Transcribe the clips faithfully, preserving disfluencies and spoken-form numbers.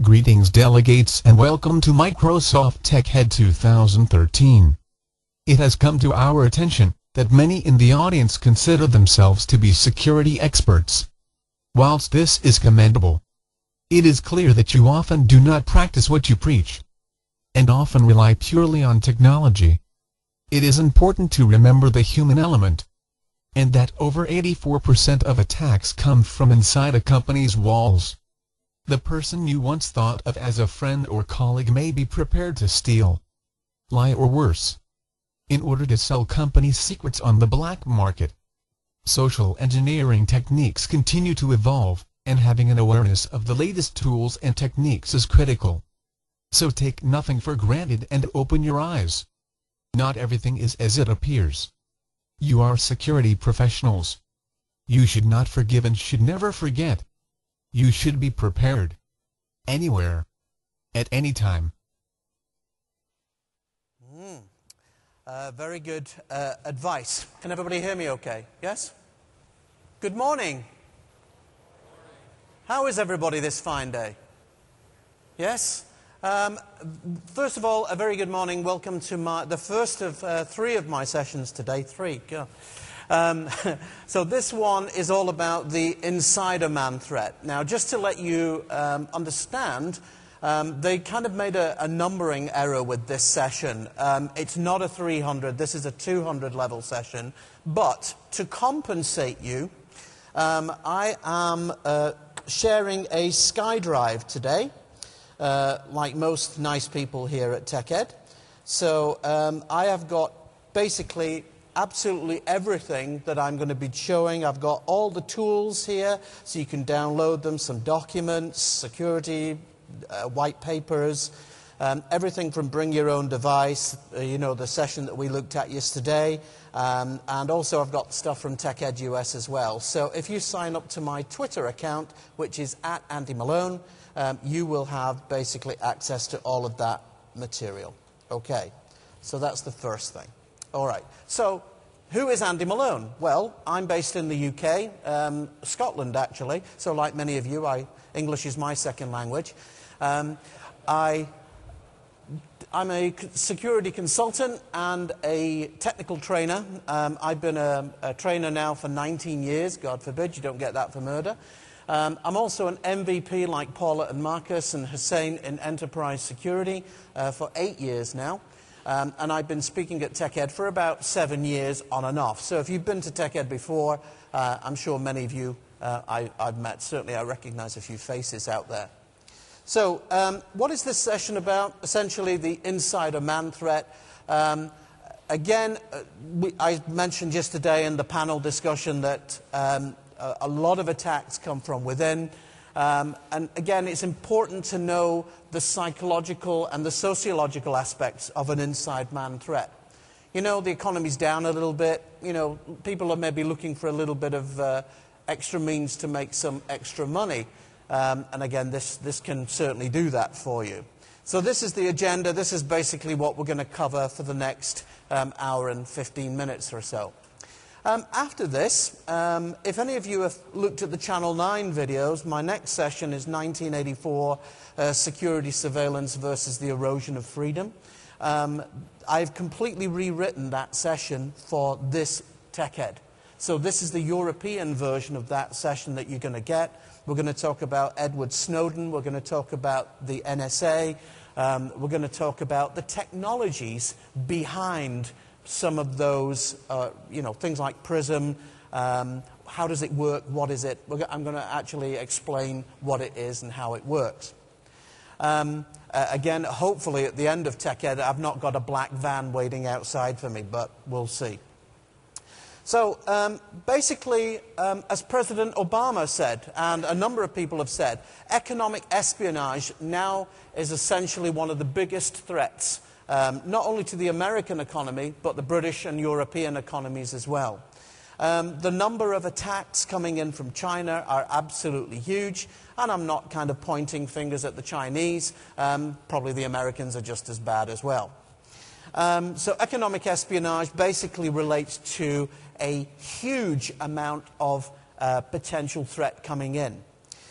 Greetings delegates and welcome to Microsoft TechEd two thousand thirteen. It has come to our attention that many in the audience consider themselves to be security experts. Whilst this is commendable, it is clear that you often do not practice what you preach, and often rely purely on technology. It is important to remember the human element, and that over eighty-four percent of attacks come from inside a company's walls. The person you once thought of as a friend or colleague may be prepared to steal, lie or worse, in order to sell company secrets on the black market. Social engineering techniques continue to evolve, and having an awareness of the latest tools and techniques is critical. So take nothing for granted and open your eyes. Not everything is as it appears. You are security professionals. You should not forgive and should never forget. You should be prepared. Anywhere. At any time. Mm. Uh, very good uh, advice. Can everybody hear me okay? Yes? Good morning. How is everybody this fine day? Yes? Um, first of all, a very good morning. Welcome to my, the first of uh, three of my sessions today. Three. Go. Um, so this one is all about the insider man threat. Now, just to let you um, understand, um, they kind of made a, a numbering error with this session. Um, it's not a three hundred, this is a two hundred level session. But to compensate you, um, I am uh, sharing a SkyDrive today, uh, like most nice people here at TechEd. So um, I have got basically absolutely everything that I'm going to be showing. I've got all the tools here, so you can download them, some documents, security, uh, white papers, um, everything from bring your own device, uh, you know, the session that we looked at yesterday, um, and also I've got stuff from TechEd U S as well. So if you sign up to my Twitter account, which is at Andy Malone, um, you will have basically access to all of that material. Okay, so that's the first thing. All right, so who is Andy Malone? Well, I'm based in the U K, um, Scotland actually, so like many of you, I, English is my second language. Um, I, I'm a security consultant and a technical trainer. Um, I've been a, a trainer now for nineteen years, God forbid you don't get that for murder. Um, I'm also an M V P like Paula and Marcus and Hussein in enterprise security uh, for eight years now. Um, and I've been speaking at TechEd for about seven years on and off. So if you've been to TechEd before, uh, I'm sure many of you uh, I, I've met. Certainly I recognize a few faces out there. So um, what is this session about? Essentially the insider man threat. Um, again, uh, we, I mentioned yesterday in the panel discussion that um, a, a lot of attacks come from within. Um, and again, it's important to know the psychological and the sociological aspects of an inside man threat. You know, the economy's down a little bit. You know, people are maybe looking for a little bit of uh, extra means to make some extra money. Um, and again, this, this can certainly do that for you. So this is the agenda. This is basically what we're going to cover for the next um, hour and fifteen minutes or so. Um, after this, um, if any of you have looked at the Channel nine videos, my next session is nineteen eighty-four, uh, Security Surveillance versus the Erosion of Freedom. Um, I've completely rewritten that session for this TechEd. So this is the European version of that session that you're going to get. We're going to talk about Edward Snowden. We're going to talk about the N S A. Um, we're going to talk about the technologies behind some of those, uh, you know, things like PRISM, um, how does it work, what is it? We're, I'm going to actually explain what it is and how it works. Um, uh, again, hopefully at the end of TechEd, I've not got a black van waiting outside for me, but we'll see. So um, basically, um, as President Obama said, and a number of people have said, economic espionage now is essentially one of the biggest threats Um, not only to the American economy, but the British and European economies as well. Um, the number of attacks coming in from China are absolutely huge, and I'm not kind of pointing fingers at the Chinese. Um, probably the Americans are just as bad as well. Um, so economic espionage basically relates to a huge amount of uh, potential threat coming in.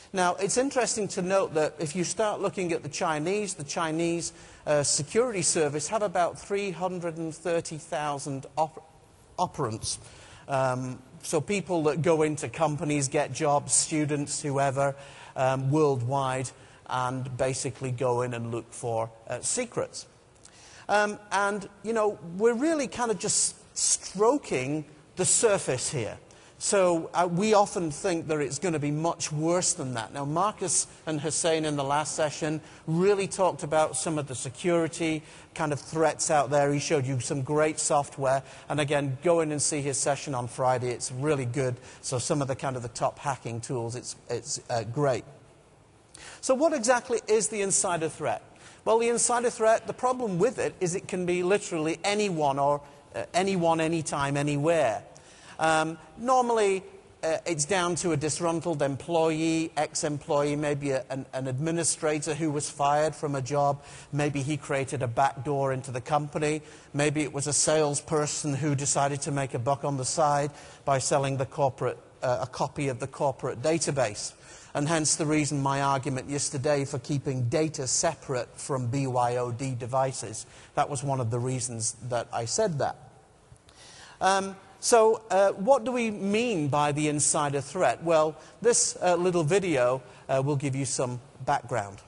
Now, it's interesting to note that if you start looking at the Chinese, the Chinese uh, security service have about three hundred thirty thousand op operants. Um, so people that go into companies, get jobs, students, whoever, um, worldwide, and basically go in and look for uh, secrets. Um, and, you know, we're really kind of just stroking the surface here. So uh, we often think that it's going to be much worse than that. Now, Marcus and Hussein in the last session really talked about some of the security kind of threats out there. He showed you some great software. And again, go in and see his session on Friday. It's really good. So some of the kind of the top hacking tools, it's, it's uh, great. So what exactly is the insider threat? Well, the insider threat, the problem with it is it can be literally anyone or uh, anyone, anytime, anywhere. Um, normally, uh, it's down to a disgruntled employee, ex-employee, maybe a, an, an administrator who was fired from a job. Maybe he created a backdoor into the company. Maybe it was a salesperson who decided to make a buck on the side by selling the corporate, uh, a copy of the corporate database. And hence the reason my argument yesterday for keeping data separate from B Y O D devices. That was one of the reasons that I said that. Um, So uh, what do we mean by the insider threat? Well, this uh, little video uh, will give you some background.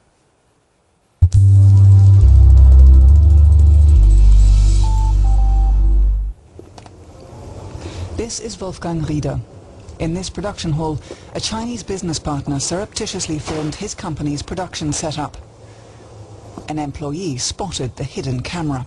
This is Wolfgang Rieder. In this production hall, a Chinese business partner surreptitiously filmed his company's production setup. An employee spotted the hidden camera.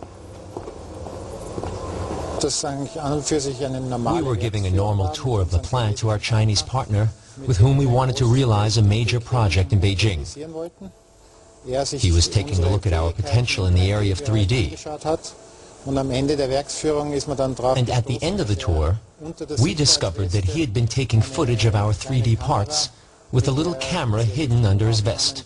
We were giving a normal tour of the plant to our Chinese partner, with whom we wanted to realize a major project in Beijing. He was taking a look at our potential in the area of three D. And at the end of the tour, we discovered that he had been taking footage of our three D parts with a little camera hidden under his vest.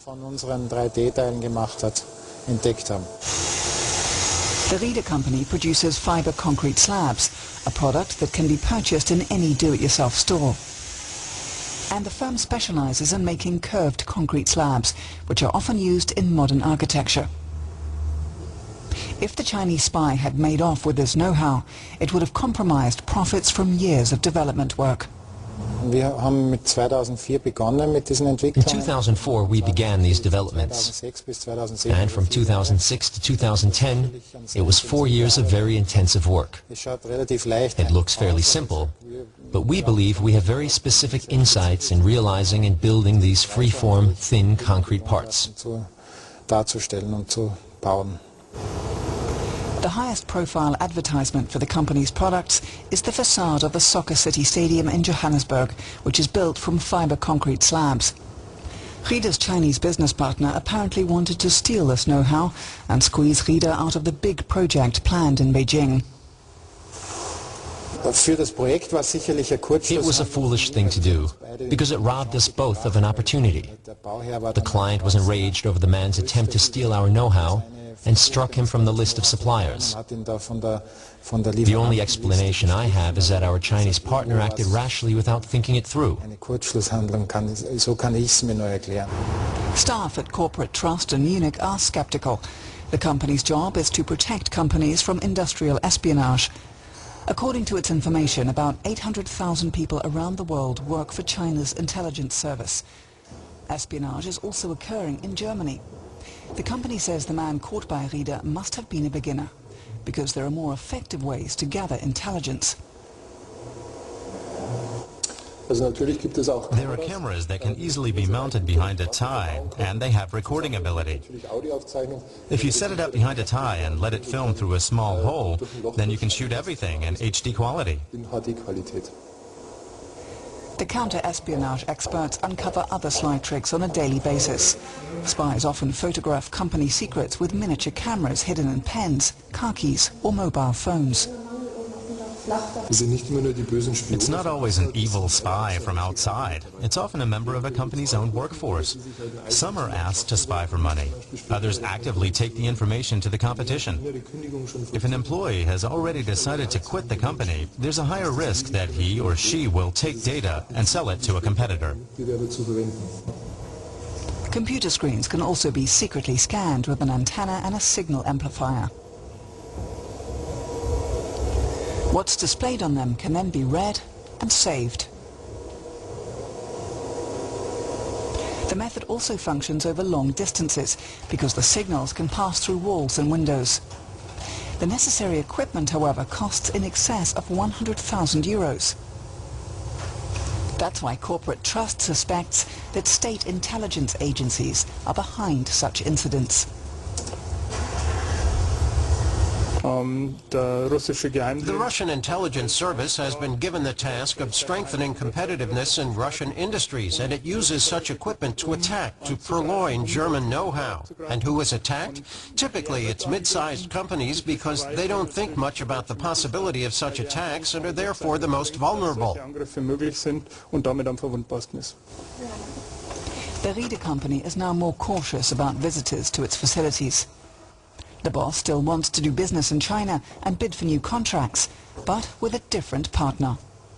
The Rieder company produces fiber concrete slabs, a product that can be purchased in any do-it-yourself store. And the firm specializes in making curved concrete slabs, which are often used in modern architecture. If the Chinese spy had made off with this know-how, it would have compromised profits from years of development work. In two thousand four, we began these developments, and from two thousand six to two thousand ten, it was four years of very intensive work. It looks fairly simple, but we believe we have very specific insights in realizing and building these free-form, thin concrete parts. The highest profile advertisement for the company's products is the facade of the Soccer City Stadium in Johannesburg, which is built from fiber concrete slabs. Rieder's Chinese business partner apparently wanted to steal this know-how and squeeze Rieder out of the big project planned in Beijing. It was a foolish thing to do, because it robbed us both of an opportunity. The client was enraged over the man's attempt to steal our know-how and struck him from the list of suppliers. The only explanation I have is that our Chinese partner acted rashly without thinking it through. Staff at Corporate Trust in Munich are skeptical. The company's job is to protect companies from industrial espionage. According to its information, about eight hundred thousand people around the world work for China's intelligence service. Espionage is also occurring in Germany. The company says the man caught by Rieder must have been a beginner, because there are more effective ways to gather intelligence. There are cameras that can easily be mounted behind a tie, and they have recording ability. If you set it up behind a tie and let it film through a small hole, then you can shoot everything in H D quality. The counter-espionage experts uncover other sly tricks on a daily basis. Spies often photograph company secrets with miniature cameras hidden in pens, car keys or mobile phones. It's not always an evil spy from outside. It's often a member of a company's own workforce. Some are asked to spy for money. Others actively take the information to the competition. If an employee has already decided to quit the company, there's a higher risk that he or she will take data and sell it to a competitor. Computer screens can also be secretly scanned with an antenna and a signal amplifier. What's displayed on them can then be read and saved. The method also functions over long distances because the signals can pass through walls and windows. The necessary equipment, however, costs in excess of one hundred thousand euros. That's why Corporate Trust suspects that state intelligence agencies are behind such incidents. Um, the Russian intelligence service has been given the task of strengthening competitiveness in Russian industries, and it uses such equipment to attack, to purloin German know-how. And who is attacked? Typically it's mid-sized companies because they don't think much about the possibility of such attacks and are therefore the most vulnerable. The Riede company is now more cautious about visitors to its facilities. The boss still wants to do business in China and bid for new contracts, but with a different partner.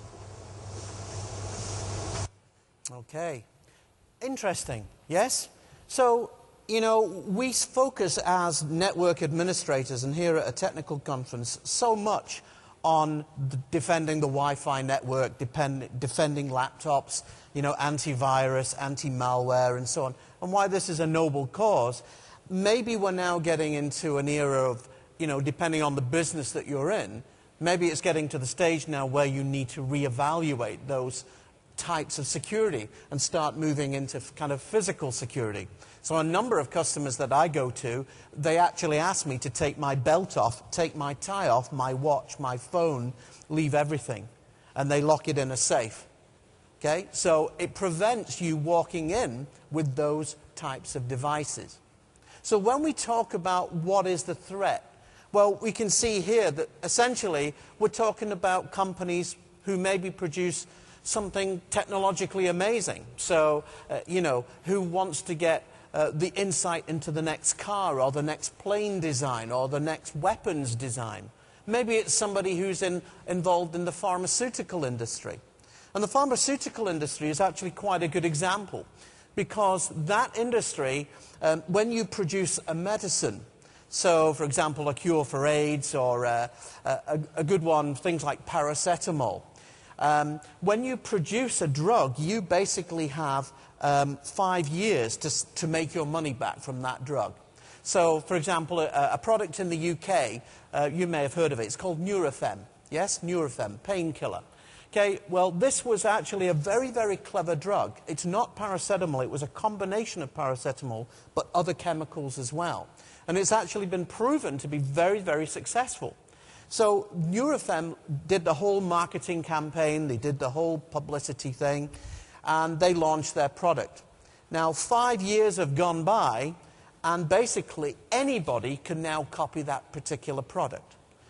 Okay. Interesting, yes? So, you know, we focus as network administrators and here at a technical conference so much on the defending the Wi-Fi network, depend, defending laptops, you know, antivirus, anti-malware and so on, and why this is a noble cause. Maybe we're now getting into an era of, you know, depending on the business that you're in, maybe it's getting to the stage now where you need to reevaluate those types of security and start moving into kind of physical security. So a number of customers that I go to, they actually ask me to take my belt off, take my tie off, my watch, my phone, leave everything, and they lock it in a safe. Okay? So it prevents you walking in with those types of devices. So when we talk about what is the threat, well, we can see here that essentially we're talking about companies who maybe produce something technologically amazing. So, uh, you know, who wants to get uh, the insight into the next car or the next plane design or the next weapons design. Maybe it's somebody who's in, involved in the pharmaceutical industry. And the pharmaceutical industry is actually quite a good example, because that industry, um, when you produce a medicine, so for example a cure for AIDS or uh, a, a good one, things like paracetamol, um, when you produce a drug, you basically have um, five years to, to make your money back from that drug. So for example, a, a product in the U K, uh, you may have heard of it, it's called Nurofen, yes, Nurofen, painkiller. Okay, well, this was actually a very, very clever drug. It's not paracetamol, it was a combination of paracetamol, but other chemicals as well. And it's actually been proven to be very, very successful. So Nurofen did the whole marketing campaign, they did the whole publicity thing, and they launched their product. Now, five years have gone by, and basically anybody can now copy that particular product.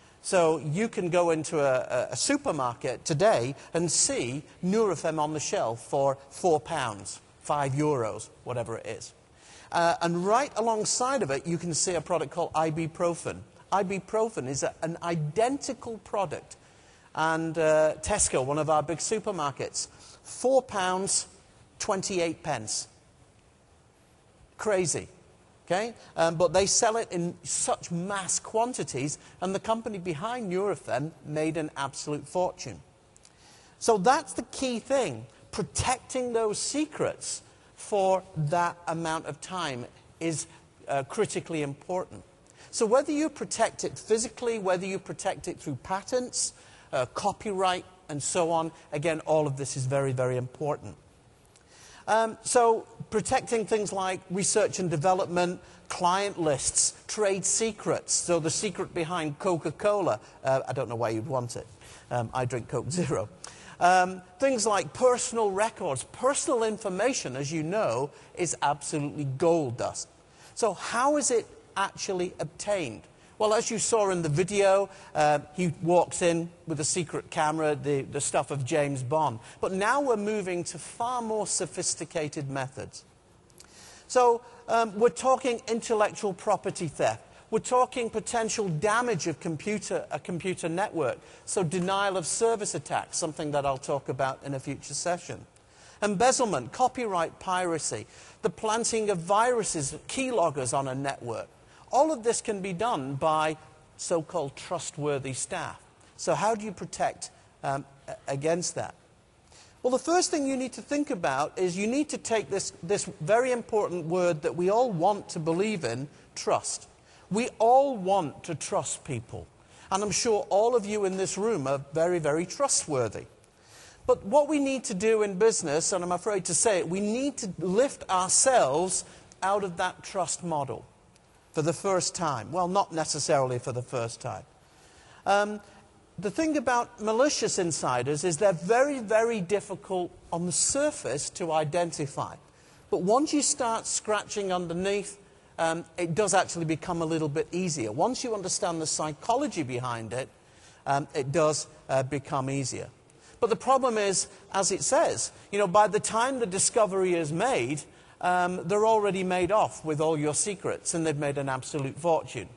So you can go into a, a supermarket today and see Nurofen on the shelf for four pounds, five euros, whatever it is. Uh, and right alongside of it, you can see a product called ibuprofen. Ibuprofen is a, an identical product. And uh, Tesco, one of our big supermarkets, four pounds, twenty-eight pence. Crazy. Okay? Um, but they sell it in such mass quantities, and the company behind Nurofen made an absolute fortune. So that's the key thing. Protecting those secrets for that amount of time is uh, critically important. So whether you protect it physically, whether you protect it through patents, uh, copyright, and so on, again, all of this is very, very important. Um, so protecting things like research and development, client lists, trade secrets. So the secret behind Coca-Cola, uh, I don't know why you'd want it. Um, I drink Coke Zero. Um, things like personal records. Personal information, as you know, is absolutely gold dust. So how is it actually obtained? Well, as you saw in the video, uh, he walks in with a secret camera, the, the stuff of James Bond. But now we're moving to far more sophisticated methods. So um, we're talking intellectual property theft. We're talking potential damage of computer, a computer network. So denial of service attacks, something that I'll talk about in a future session. Embezzlement, copyright piracy, the planting of viruses, keyloggers on a network. All of this can be done by so-called trustworthy staff. So how do you protect um, against that? Well, the first thing you need to think about is you need to take this, this very important word that we all want to believe in, trust. We all want to trust people. And I'm sure all of you in this room are very, very trustworthy. But what we need to do in business, and I'm afraid to say it, we need to lift ourselves out of that trust model for the first time. Well, not necessarily for the first time. Um, the thing about malicious insiders is they're very, very difficult on the surface to identify. But once you start scratching underneath, um, it does actually become a little bit easier. Once you understand the psychology behind it, um, it does uh, become easier. But the problem is, as it says, you know, by the time the discovery is made, Um, they're already made off with all your secrets, and they've made an absolute fortune.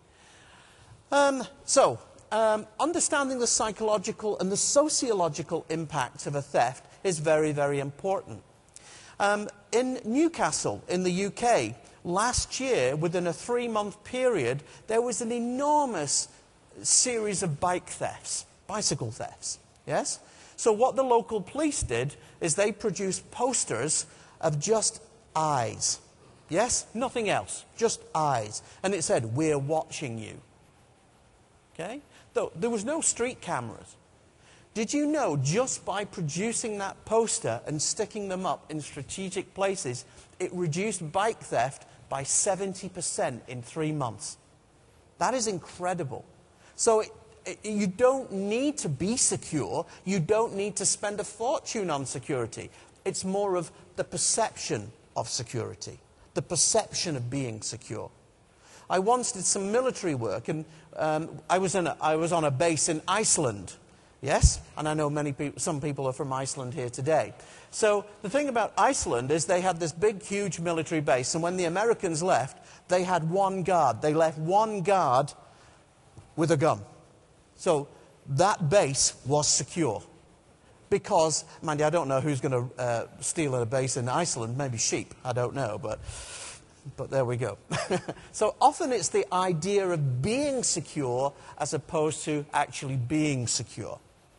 Um, so, um, understanding the psychological and the sociological impact of a theft is very, very important. Um, in Newcastle, in the U K, last year, within a three-month period, there was an enormous series of bike thefts, bicycle thefts, yes? So what the local police did is they produced posters of just eyes. Yes? Nothing else. Just eyes. And it said, "We're watching you." Okay? Though there was no street cameras. Did you know just by producing that poster and sticking them up in strategic places, it reduced bike theft by seventy percent in three months? That is incredible. So it, it, you don't need to be secure. You don't need to spend a fortune on security. It's more of the perception of security, the perception of being secure. I once did some military work, and um, I, was in a, I was on a base in Iceland, yes? And I know many people, some people are from Iceland here today. So the thing about Iceland is they had this big, huge military base, and when the Americans left, they had one guard. They left one guard with a gun. So that base was secure. Because, mind you, I don't know who's going to uh, steal a base in Iceland. Maybe sheep. I don't know, but, but there we go. So often it's the idea of being secure as opposed to actually being secure.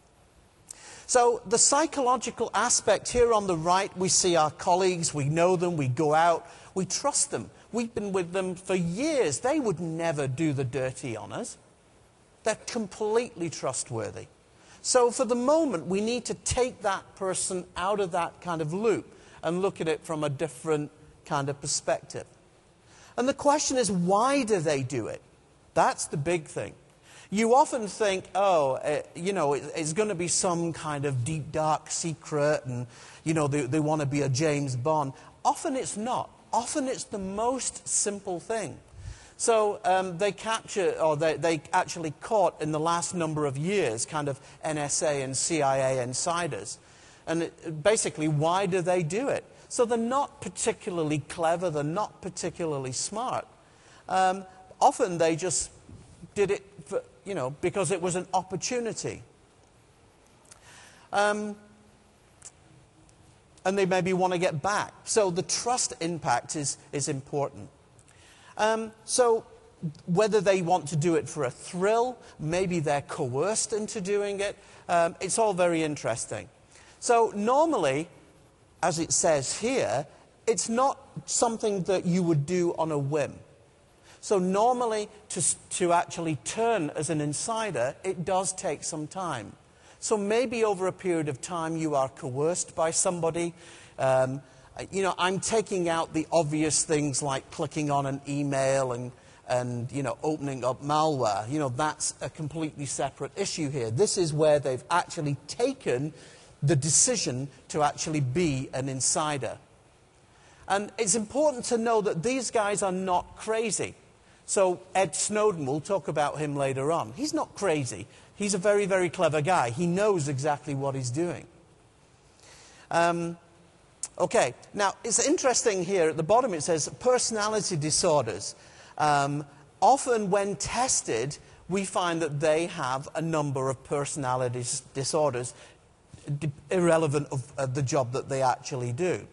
So the psychological aspect here on the right, we see our colleagues, we know them, we go out, we trust them. We've been with them for years. They would never do the dirty on us. They're completely trustworthy. So for the moment, we need to take that person out of that kind of loop and look at it from a different kind of perspective. And the question is, why do they do it? That's the big thing. You often think, oh, uh, you know, it, it's going to be some kind of deep, dark secret, and, you know, they, they want to be a James Bond. Often it's not. Often it's the most simple thing. So um, they capture, or they, they actually caught in the last number of years kind of N S A and C I A insiders. And it, basically, why do they do it? So they're not particularly clever, they're not particularly smart. Um, often they just did it, for, you know, because it was an opportunity. Um, and they maybe want to get back. So the trust impact is, is important. Um, so whether they want to do it for a thrill, maybe they're coerced into doing it, um, it's all very interesting. So normally, as it says here, it's not something that you would do on a whim. So normally, to, to actually turn as an insider, it does take some time. So maybe over a period of time you are coerced by somebody. Um, You know, I'm taking out the obvious things like clicking on an email and, and, you know, opening up malware. You know, that's a completely separate issue here. This is where they've actually taken the decision to actually be an insider. And it's important to know that these guys are not crazy. So Ed Snowden, we'll talk about him later on. He's not crazy. He's a very, very clever guy. He knows exactly what he's doing. Um, okay, now it's interesting here at the bottom it says personality disorders. Um, often when tested, we find that they have a number of personality disorders irrelevant of, of the job that they actually do.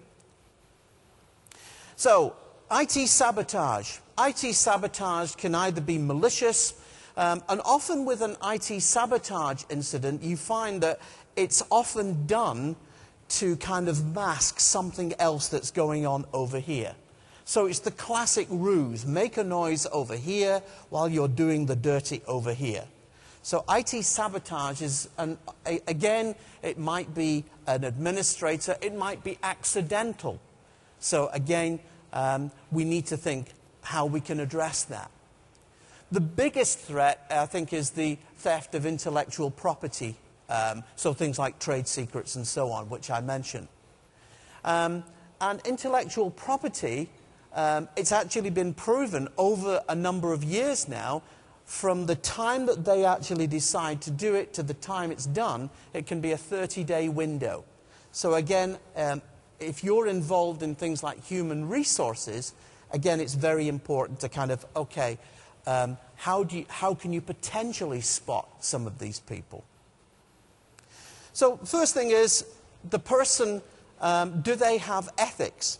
So, I T sabotage. I T sabotage can either be malicious, um, and often with an I T sabotage incident, you find that it's often done to kind of mask something else that's going on over here. So it's the classic ruse, make a noise over here while you're doing the dirty over here. So I T sabotage is, an, a, again, it might be an administrator, it might be accidental. So again, um, we need to think how we can address that. The biggest threat, I think, is the theft of intellectual property. Um, so things like trade secrets and so on, which I mentioned. Um, and intellectual property, um, it's actually been proven over a number of years now, from the time that they actually decide to do it to the time it's done, it can be a thirty-day window. So again, um, if you're involved in things like human resources, again, it's very important to kind of, okay, um, how, do you, how can you potentially spot some of these people? So first thing is, the person, um, do they have ethics?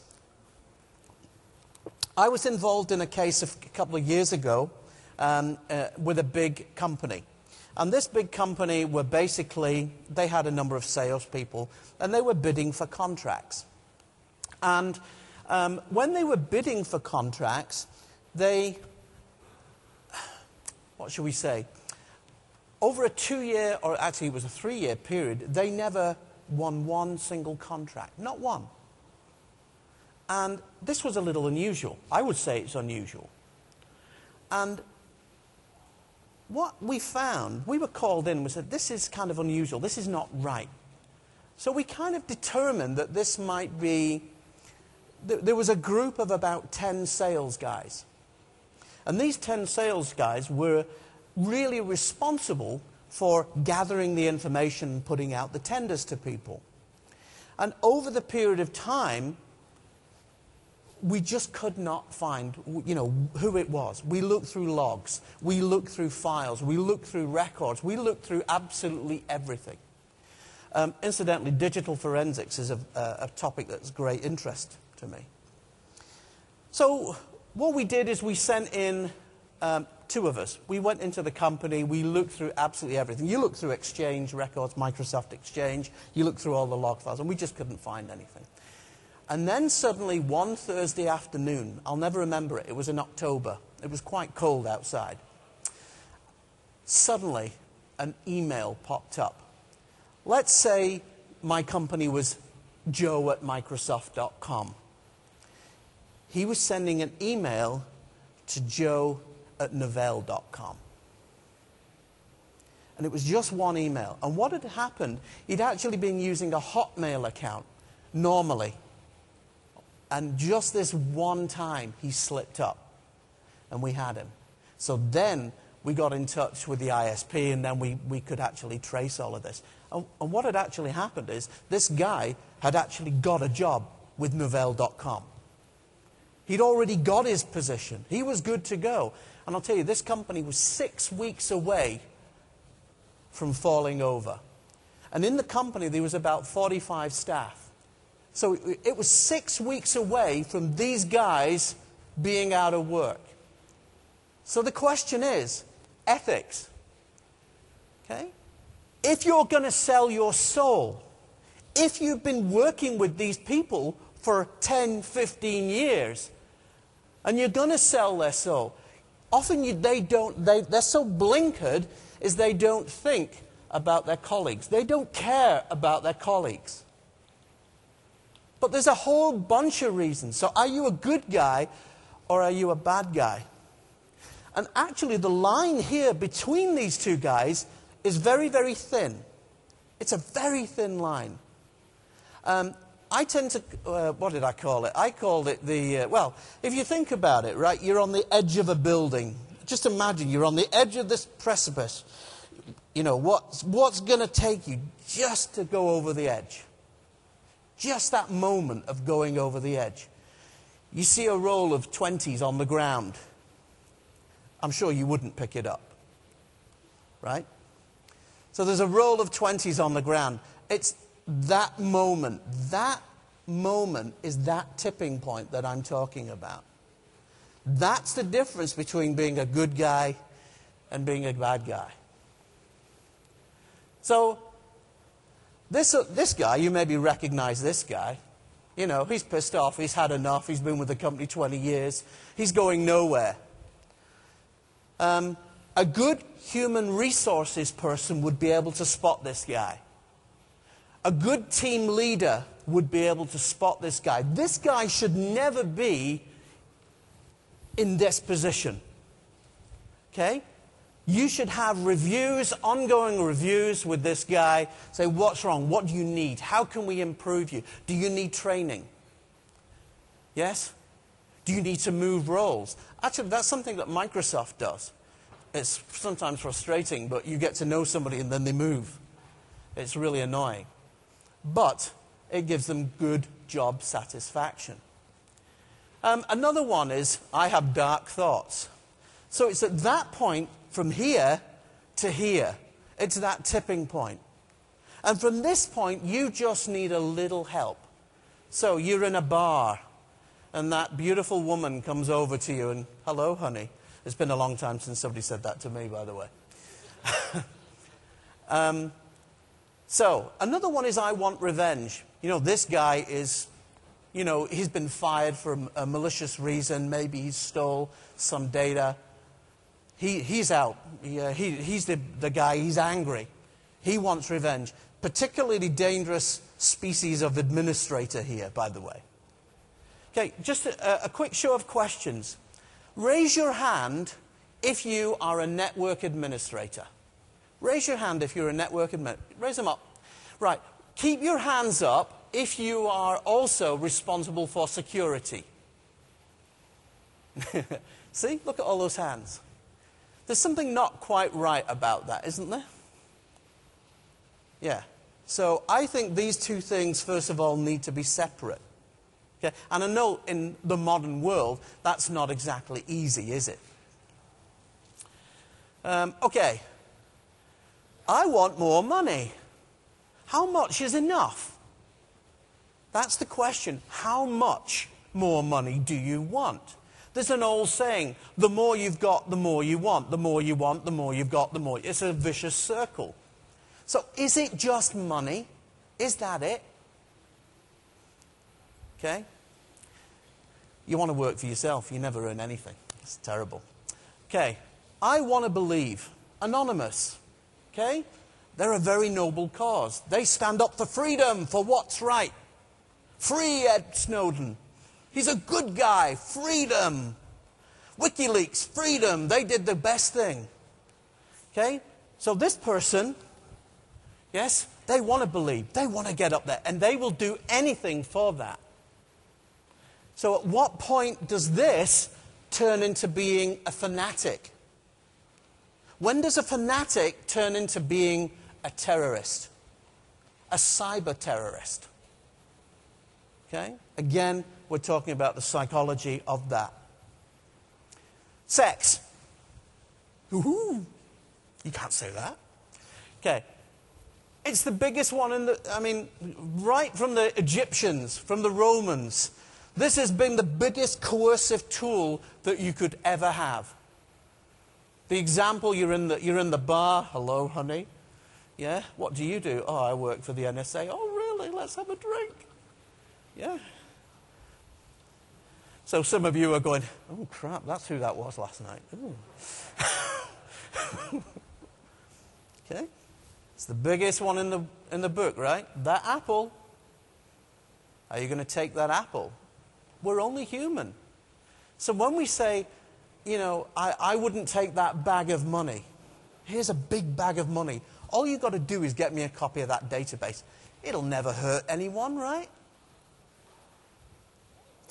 I was involved in a case of, a couple of years ago um, uh, with a big company. And this big company were basically, they had a number of salespeople, and they were bidding for contracts. And um, when they were bidding for contracts, they, what should we say? Over a two-year, or actually it was a three-year period, they never won one single contract. Not one. And this was a little unusual. I would say it's unusual. And what we found, we were called in and we said, this is kind of unusual. This is not right. So we kind of determined that this might be, th there was a group of about ten sales guys. And these ten sales guys were really responsible for gathering the information and putting out the tenders to people. And over the period of time, we just could not find, you know, who it was. We looked through logs, we looked through files, we looked through records, we looked through absolutely everything. Um, incidentally, digital forensics is a, a, a topic that's great interest to me. So what we did is we sent in um, two of us. We went into the company, we looked through absolutely everything. You look through Exchange records, Microsoft Exchange, you look through all the log files, and we just couldn't find anything. And then suddenly, one Thursday afternoon, I'll never remember it, it was in October, it was quite cold outside. Suddenly, an email popped up. Let's say my company was Joe at Microsoft dot com. He was sending an email to Joe at Novell dot com. And it was just one email. And what had happened, he'd actually been using a Hotmail account normally. And just this one time, he slipped up. And we had him. So then we got in touch with the I S P, and then we, we could actually trace all of this. And, and what had actually happened is, this guy had actually got a job with Novell dot com. He'd already got his position. He was good to go. And I'll tell you, this company was six weeks away from falling over. And in the company, there was about forty-five staff. So it was six weeks away from these guys being out of work. So the question is, ethics. Okay? If you're going to sell your soul, if you've been working with these people for ten, fifteen years, and you're going to sell their soul, often you, they don't, they, they're so blinkered is they don't think about their colleagues. They don't care about their colleagues. But there's a whole bunch of reasons. So are you a good guy or are you a bad guy? And actually the line here between these two guys is very, very thin. It's a very thin line. Um, I tend to, uh, what did I call it? I called it the, uh, well, if you think about it, right, you're on the edge of a building. Just imagine you're on the edge of this precipice. You know, what's, what's going to take you just to go over the edge? Just that moment of going over the edge. You see a roll of twenties on the ground. I'm sure you wouldn't pick it up, right? So there's a roll of twenties on the ground. It's that moment, that moment is that tipping point that I'm talking about. That's the difference between being a good guy and being a bad guy. So, this, uh, this guy, you maybe recognize this guy. You know, he's pissed off, he's had enough, he's been with the company twenty years, he's going nowhere. Um, a good human resources person would be able to spot this guy. A good team leader would be able to spot this guy. This guy should never be in this position. Okay? You should have reviews, ongoing reviews with this guy. Say, what's wrong? What do you need? How can we improve you? Do you need training? Yes? Do you need to move roles? Actually, that's something that Microsoft does. It's sometimes frustrating, but you get to know somebody and then they move. It's really annoying. But it gives them good job satisfaction. Um, another one is, I have dark thoughts. So it's at that point, from here to here. It's that tipping point. And from this point, you just need a little help. So you're in a bar, and that beautiful woman comes over to you and, hello, honey. It's been a long time since somebody said that to me, by the way. um, so, another one is, I want revenge. You know, this guy is, you know, he's been fired for a malicious reason. Maybe he stole some data. He, he's out. He, uh, he, he's the, the guy, he's angry. He wants revenge. Particularly dangerous species of administrator here, by the way. Okay, just a, a quick show of questions. Raise your hand if you are a network administrator. Raise your hand if you're a network administrator. Raise them up. Right. Keep your hands up if you are also responsible for security. See? Look at all those hands. There's something not quite right about that, isn't there? Yeah. So I think these two things, first of all, need to be separate. Okay? And I know in the modern world, that's not exactly easy, is it? Um, okay. I want more money. How much is enough? That's the question. How much more money do you want? There's an old saying, the more you've got, the more you want. The more you want, the more you've got, the more. It's a vicious circle. So is it just money? Is that it? Okay? You want to work for yourself. You never earn anything. It's terrible. Okay. I want to believe. Anonymous. Okay? They're a very noble cause. They stand up for freedom, for what's right. Free Ed Snowden. He's a good guy. Freedom. WikiLeaks. Freedom. They did the best thing. Okay? So this person, yes, they want to believe. They want to get up there. And they will do anything for that. So at what point does this turn into being a fanatic? When does a fanatic turn into being a terrorist? A cyber terrorist? Okay? Again, we're talking about the psychology of that. Sex. Woohoo! You can't say that. Okay. It's the biggest one in the, I mean, right from the Egyptians, from the Romans. This has been the biggest coercive tool that you could ever have. The example, you're in the, you're in the bar. Hello, honey. Yeah? What do you do? Oh, I work for the N S A. Oh, really? Let's have a drink. Yeah. So some of you are going, oh, crap, that's who that was last night. Okay? It's the biggest one in the, in the book, right? That apple. Are you going to take that apple? We're only human. So when we say, you know, I, I wouldn't take that bag of money. Here's a big bag of money. All you've got to do is get me a copy of that database. It'll never hurt anyone, right?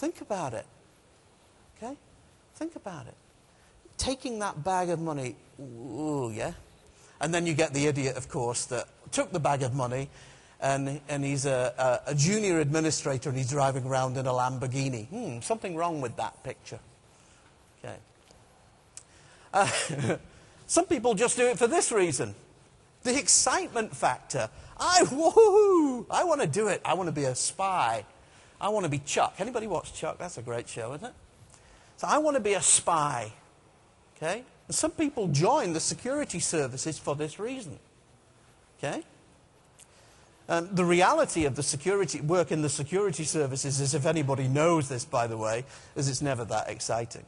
Think about it. Okay? Think about it. Taking that bag of money, ooh, yeah? And then you get the idiot, of course, that took the bag of money, and, and he's a, a, a junior administrator, and he's driving around in a Lamborghini. Hmm, something wrong with that picture. Okay. Uh, some people just do it for this reason. The excitement factor. I, woohoo, I want to do it. I want to be a spy. I want to be Chuck. Anybody watch Chuck? That's a great show, isn't it? So I want to be a spy. Okay? And some people join the security services for this reason. Okay? Um, the reality of the security work in the security services is, if anybody knows this, by the way, is it's never that exciting.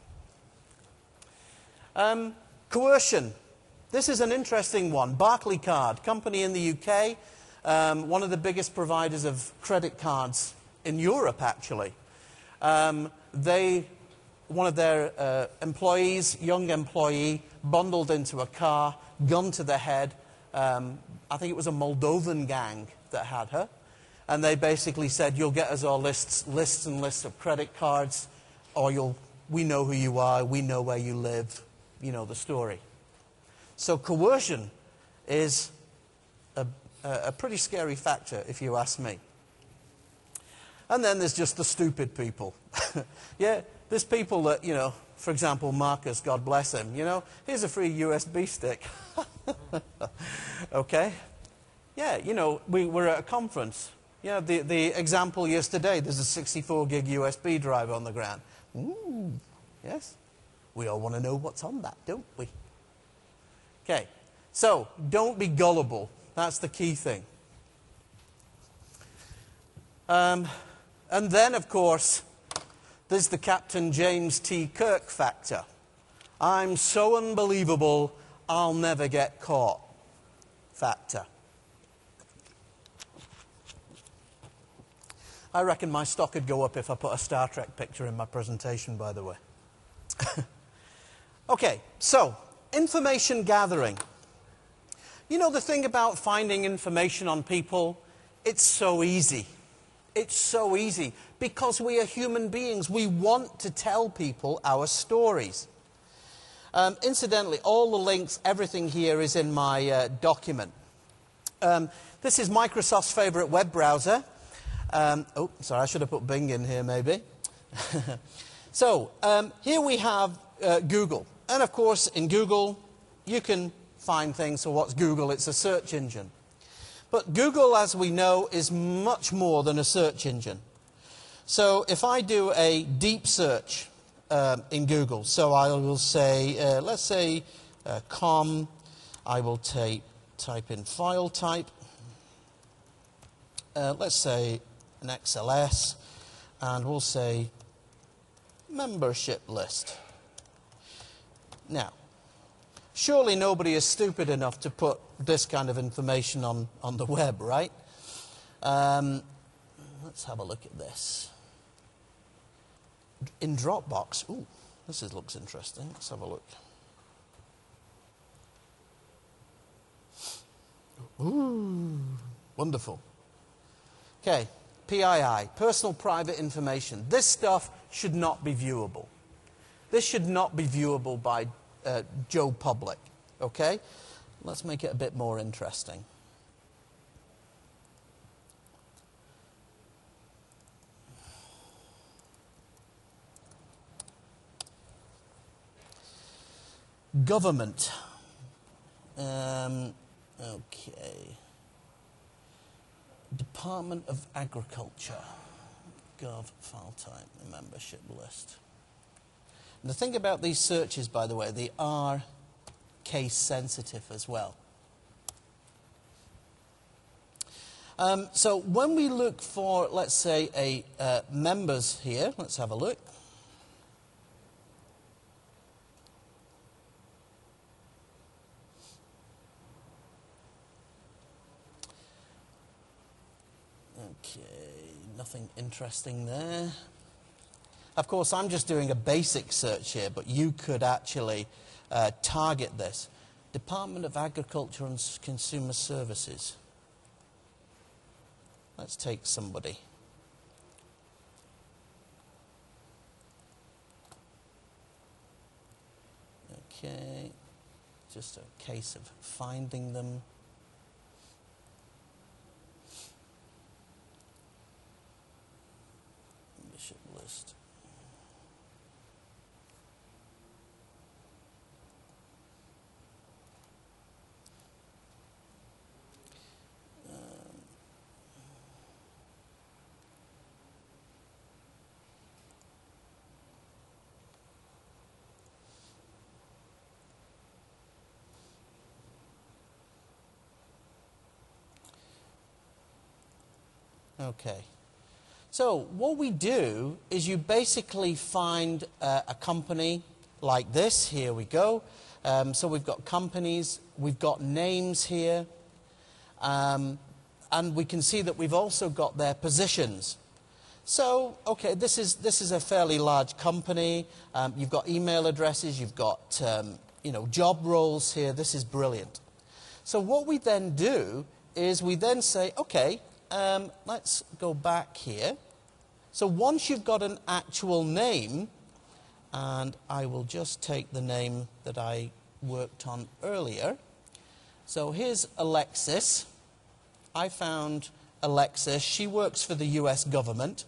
Um, coercion. This is an interesting one. Barclaycard, company in the U K, um, one of the biggest providers of credit cards in Europe, actually. Um, they, one of their uh, employees, young employee, bundled into a car, gun to the head. Um, I think it was a Moldovan gang that had her. And they basically said, you'll get us our lists, lists and lists of credit cards, or you'll, we know who you are, we know where you live, you know the story. So coercion is a, a pretty scary factor, if you ask me. And then there's just the stupid people. Yeah, there's people that, you know, for example, Marcus, God bless him, you know, here's a free U S B stick. Okay? Yeah, you know, we were at a conference. Yeah, the, the example yesterday, there's a sixty-four gig U S B drive on the ground. Ooh, yes. We all want to know what's on that, don't we? Okay, so don't be gullible. That's the key thing. Um, and then, of course, there's the Captain James T. Kirk factor. I'm so unbelievable, I'll never get caught factor. I reckon my stock would go up if I put a Star Trek picture in my presentation, by the way. Okay, so information gathering. You know the thing about finding information on people? It's so easy. It's so easy because we are human beings. We want to tell people our stories. Um, incidentally, all the links, everything here is in my uh, document. Um, this is Microsoft's favorite web browser. Um, oh, sorry, I should have put Bing in here maybe. So, um, here we have uh, Google. And of course, in Google, you can find things. So what's Google? It's a search engine. But Google, as we know, is much more than a search engine. So if I do a deep search um, in Google, so I will say, uh, let's say uh, com, I will type, type in file type, uh, let's say an X L S, and we'll say membership list. Now, surely nobody is stupid enough to put this kind of information on, on the web, right? Um, let's have a look at this. In Dropbox, ooh, this is, looks interesting. Let's have a look. Ooh, wonderful. Okay, P I I, personal private information. This stuff should not be viewable. This should not be viewable by uh, Joe Public, okay? Let's make it a bit more interesting. Government. Um, okay. Department of Agriculture. Gov file type, the membership list. And the thing about these searches, by the way, they are case sensitive as well. Um, so when we look for, let's say, a uh, members here, let's have a look. Okay, nothing interesting there. Of course, I'm just doing a basic search here, but you could actually uh, target this. Department of Agriculture and Consumer Services. Let's take somebody. Okay, just a case of finding them. Membership list. Okay, so what we do is you basically find uh, a company like this. Here we go. Um, so we've got companies, we've got names here, um, and we can see that we've also got their positions. So, okay, this is, this is a fairly large company. Um, you've got email addresses, you've got um, you know, job roles here. This is brilliant. So what we then do is we then say, okay, Um, let's go back here. So once you've got an actual name, and I will just take the name that I worked on earlier. So here's Alexis. I found Alexis. She works for the U S government.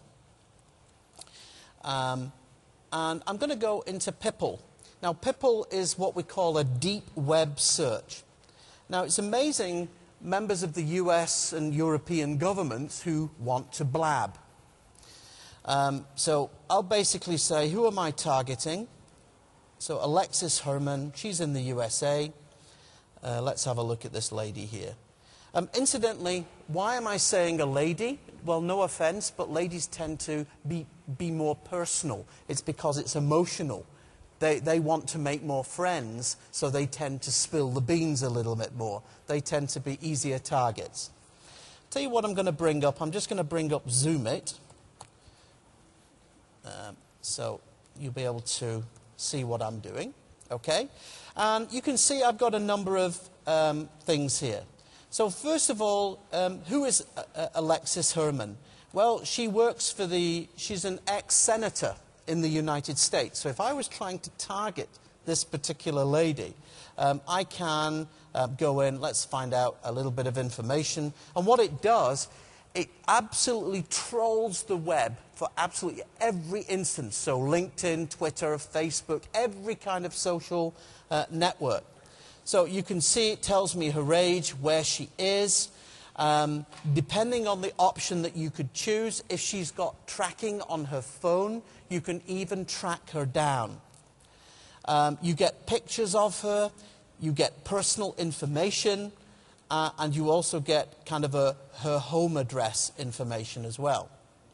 Um, and I'm going to go into Pipl. Now, Pipl is what we call a deep web search. Now, it's amazing, members of the U S and European governments who want to blab. Um, so I'll basically say, who am I targeting? So Alexis Herman, she's in the U S A. Uh, let's have a look at this lady here. Um, incidentally, why am I saying a lady? Well, no offense, but ladies tend to be, be more personal. It's because it's emotional. They, they want to make more friends, so they tend to spill the beans a little bit more. They tend to be easier targets. Tell you what I'm going to bring up. I'm just going to bring up Zoom It. Um, so you'll be able to see what I'm doing. Okay? And you can see I've got a number of um, things here. So first of all, um, who is uh, Alexis Herman? Well, she works for the, she's an ex-senator in the United States. So if I was trying to target this particular lady, um, I can uh, go in, let's find out a little bit of information. And what it does, it absolutely trolls the web for absolutely every instance. So LinkedIn, Twitter, Facebook, every kind of social uh, network. So you can see it tells me her age, where she is. Um, depending on the option that you could choose, if she's got tracking on her phone, you can even track her down. Um, you get pictures of her, you get personal information, uh, and you also get kind of a, her home address information as well.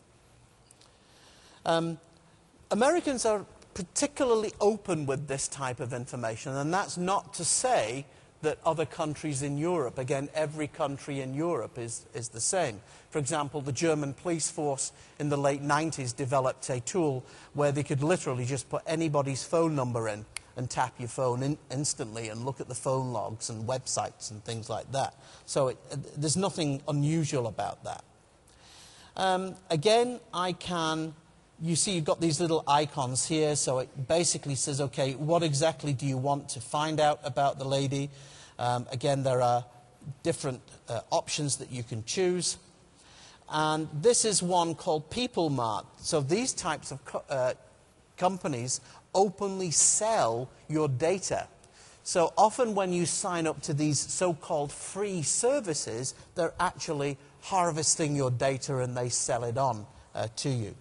Um, Americans are particularly open with this type of information, and that's not to say that other countries in Europe, again, every country in Europe is, is the same. For example, the German police force in the late nineties developed a tool where they could literally just put anybody's phone number in and tap your phone in instantly and look at the phone logs and websites and things like that. So it, there's nothing unusual about that. Um, again, I can, you see you've got these little icons here, so it basically says, okay, what exactly do you want to find out about the lady? Um, again, there are different uh, options that you can choose. And this is one called PeopleMart. So these types of co uh, companies openly sell your data. So often when you sign up to these so-called free services, they're actually harvesting your data and they sell it on uh, to you.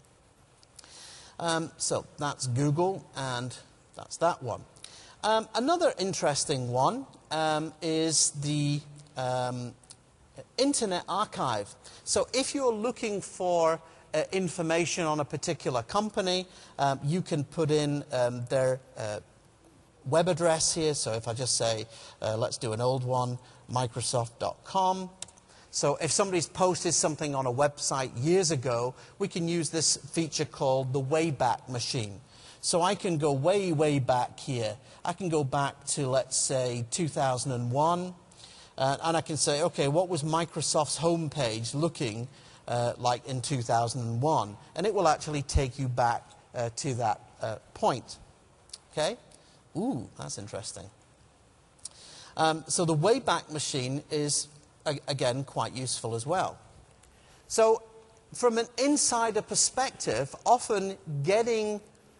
Um, so that's Google, and that's that one. Um, another interesting one um, is the um, Internet Archive. So if you're looking for uh, information on a particular company, um, you can put in um, their uh, web address here. So if I just say, uh, let's do an old one, Microsoft dot com. So if somebody's posted something on a website years ago, we can use this feature called the Wayback Machine. So I can go way, way back here. I can go back to, let's say, two thousand one. Uh, and I can say, okay, what was Microsoft's homepage looking uh, like in two thousand one? And it will actually take you back uh, to that uh, point. Okay? Ooh, that's interesting. Um, so the Wayback Machine is, again, quite useful as well. So from an insider perspective, often getting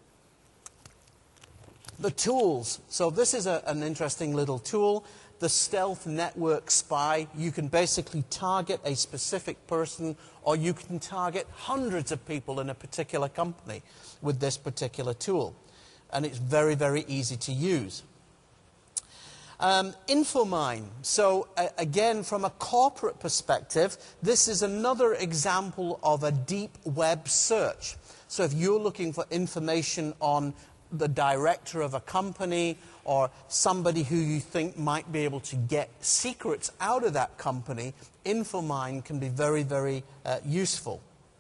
the tools. So this is a, an interesting little tool, the Stealth Network Spy. You can basically target a specific person, or you can target hundreds of people in a particular company with this particular tool. And it's very, very easy to use. Um, Infomine. So uh, again, from a corporate perspective, this is another example of a deep web search. So if you're looking for information on the director of a company or somebody who you think might be able to get secrets out of that company, Infomine can be very, very uh, useful.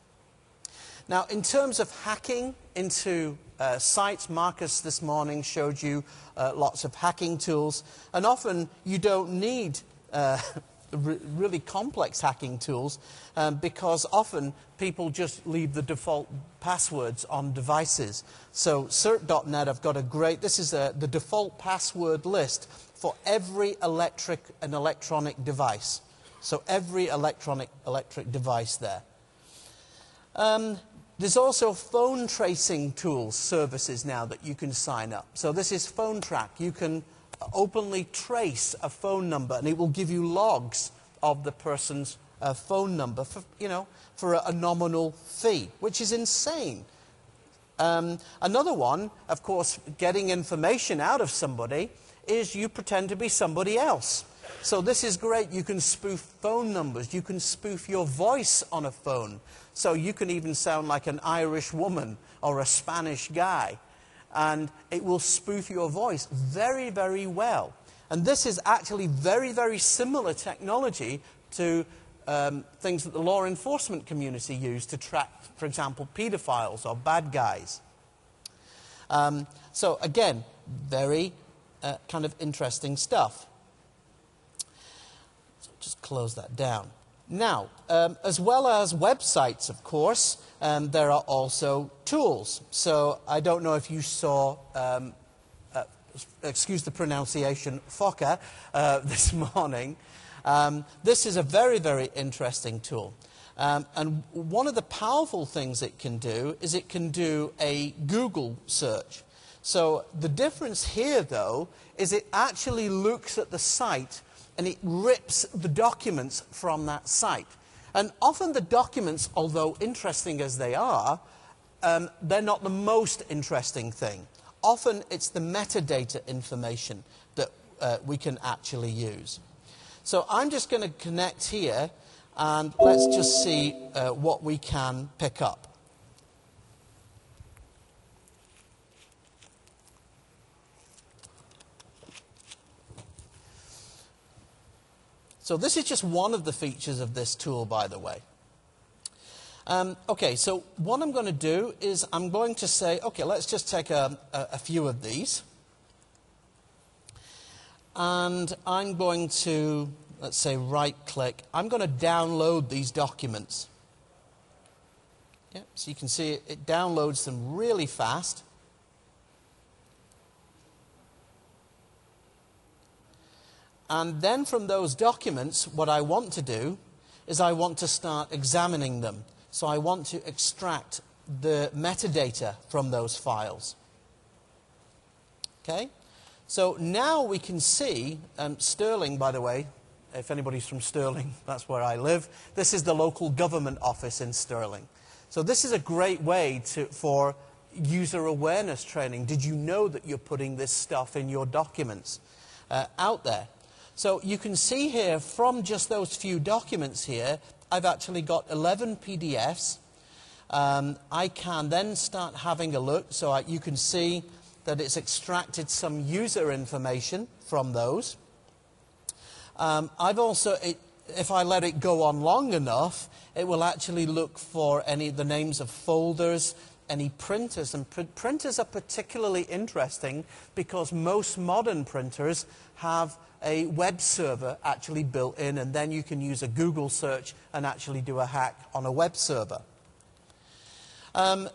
Now, in terms of hacking into uh, sites, Marcus this morning showed you uh, lots of hacking tools, and often you don't need uh, re really complex hacking tools um, because often people just leave the default passwords on devices. So cert dot net have got a great, this is a, the default password list for every electric and electronic device. So every electronic electric device there. Um, There's also phone tracing tools, services now that you can sign up. So this is PhoneTrack. You can openly trace a phone number, and it will give you logs of the person's uh, phone number for, you know, for a, a nominal fee, which is insane. Um, another one, of course, getting information out of somebody is you pretend to be somebody else. So this is great. You can spoof phone numbers. You can spoof your voice on a phone. So you can even sound like an Irish woman or a Spanish guy. And it will spoof your voice very, very well. And this is actually very, very similar technology to um, things that the law enforcement community use to track, for example, pedophiles or bad guys. Um, so again, very uh, kind of interesting stuff. So just close that down. Now, um, as well as websites, of course, um, there are also tools. So I don't know if you saw, um, uh, excuse the pronunciation, Fokker uh, this morning. Um, this is a very, very interesting tool. Um, and one of the powerful things it can do is it can do a Google search. So the difference here, though, is it actually looks at the site and it rips the documents from that site. And often the documents, although interesting as they are, um, they're not the most interesting thing. Often it's the metadata information that uh, we can actually use. So I'm just going to connect here, and let's just see uh, what we can pick up. So this is just one of the features of this tool, by the way. Um, okay, so what I'm going to do is I'm going to say, okay, let's just take a, a, a few of these. And I'm going to, let's say, right-click. I'm going to download these documents. Yeah, so you can see it, it downloads them really fast. And then from those documents, what I want to do is I want to start examining them. So I want to extract the metadata from those files. Okay? So now we can see, um, Stirling, by the way, if anybody's from Stirling, that's where I live. This is the local government office in Stirling. So this is a great way to, for user awareness training. Did you know that you're putting this stuff in your documents uh, out there? So you can see here, from just those few documents here, I've actually got eleven P D Fs. Um, I can then start having a look. So I, you can see that it's extracted some user information from those. Um, I've also, it, if I let it go on long enough, it will actually look for any the names of folders, any printers. And pr printers are particularly interesting because most modern printers have a web server actually built in, and then you can use a Google search and actually do a hack on a web server. Um, it,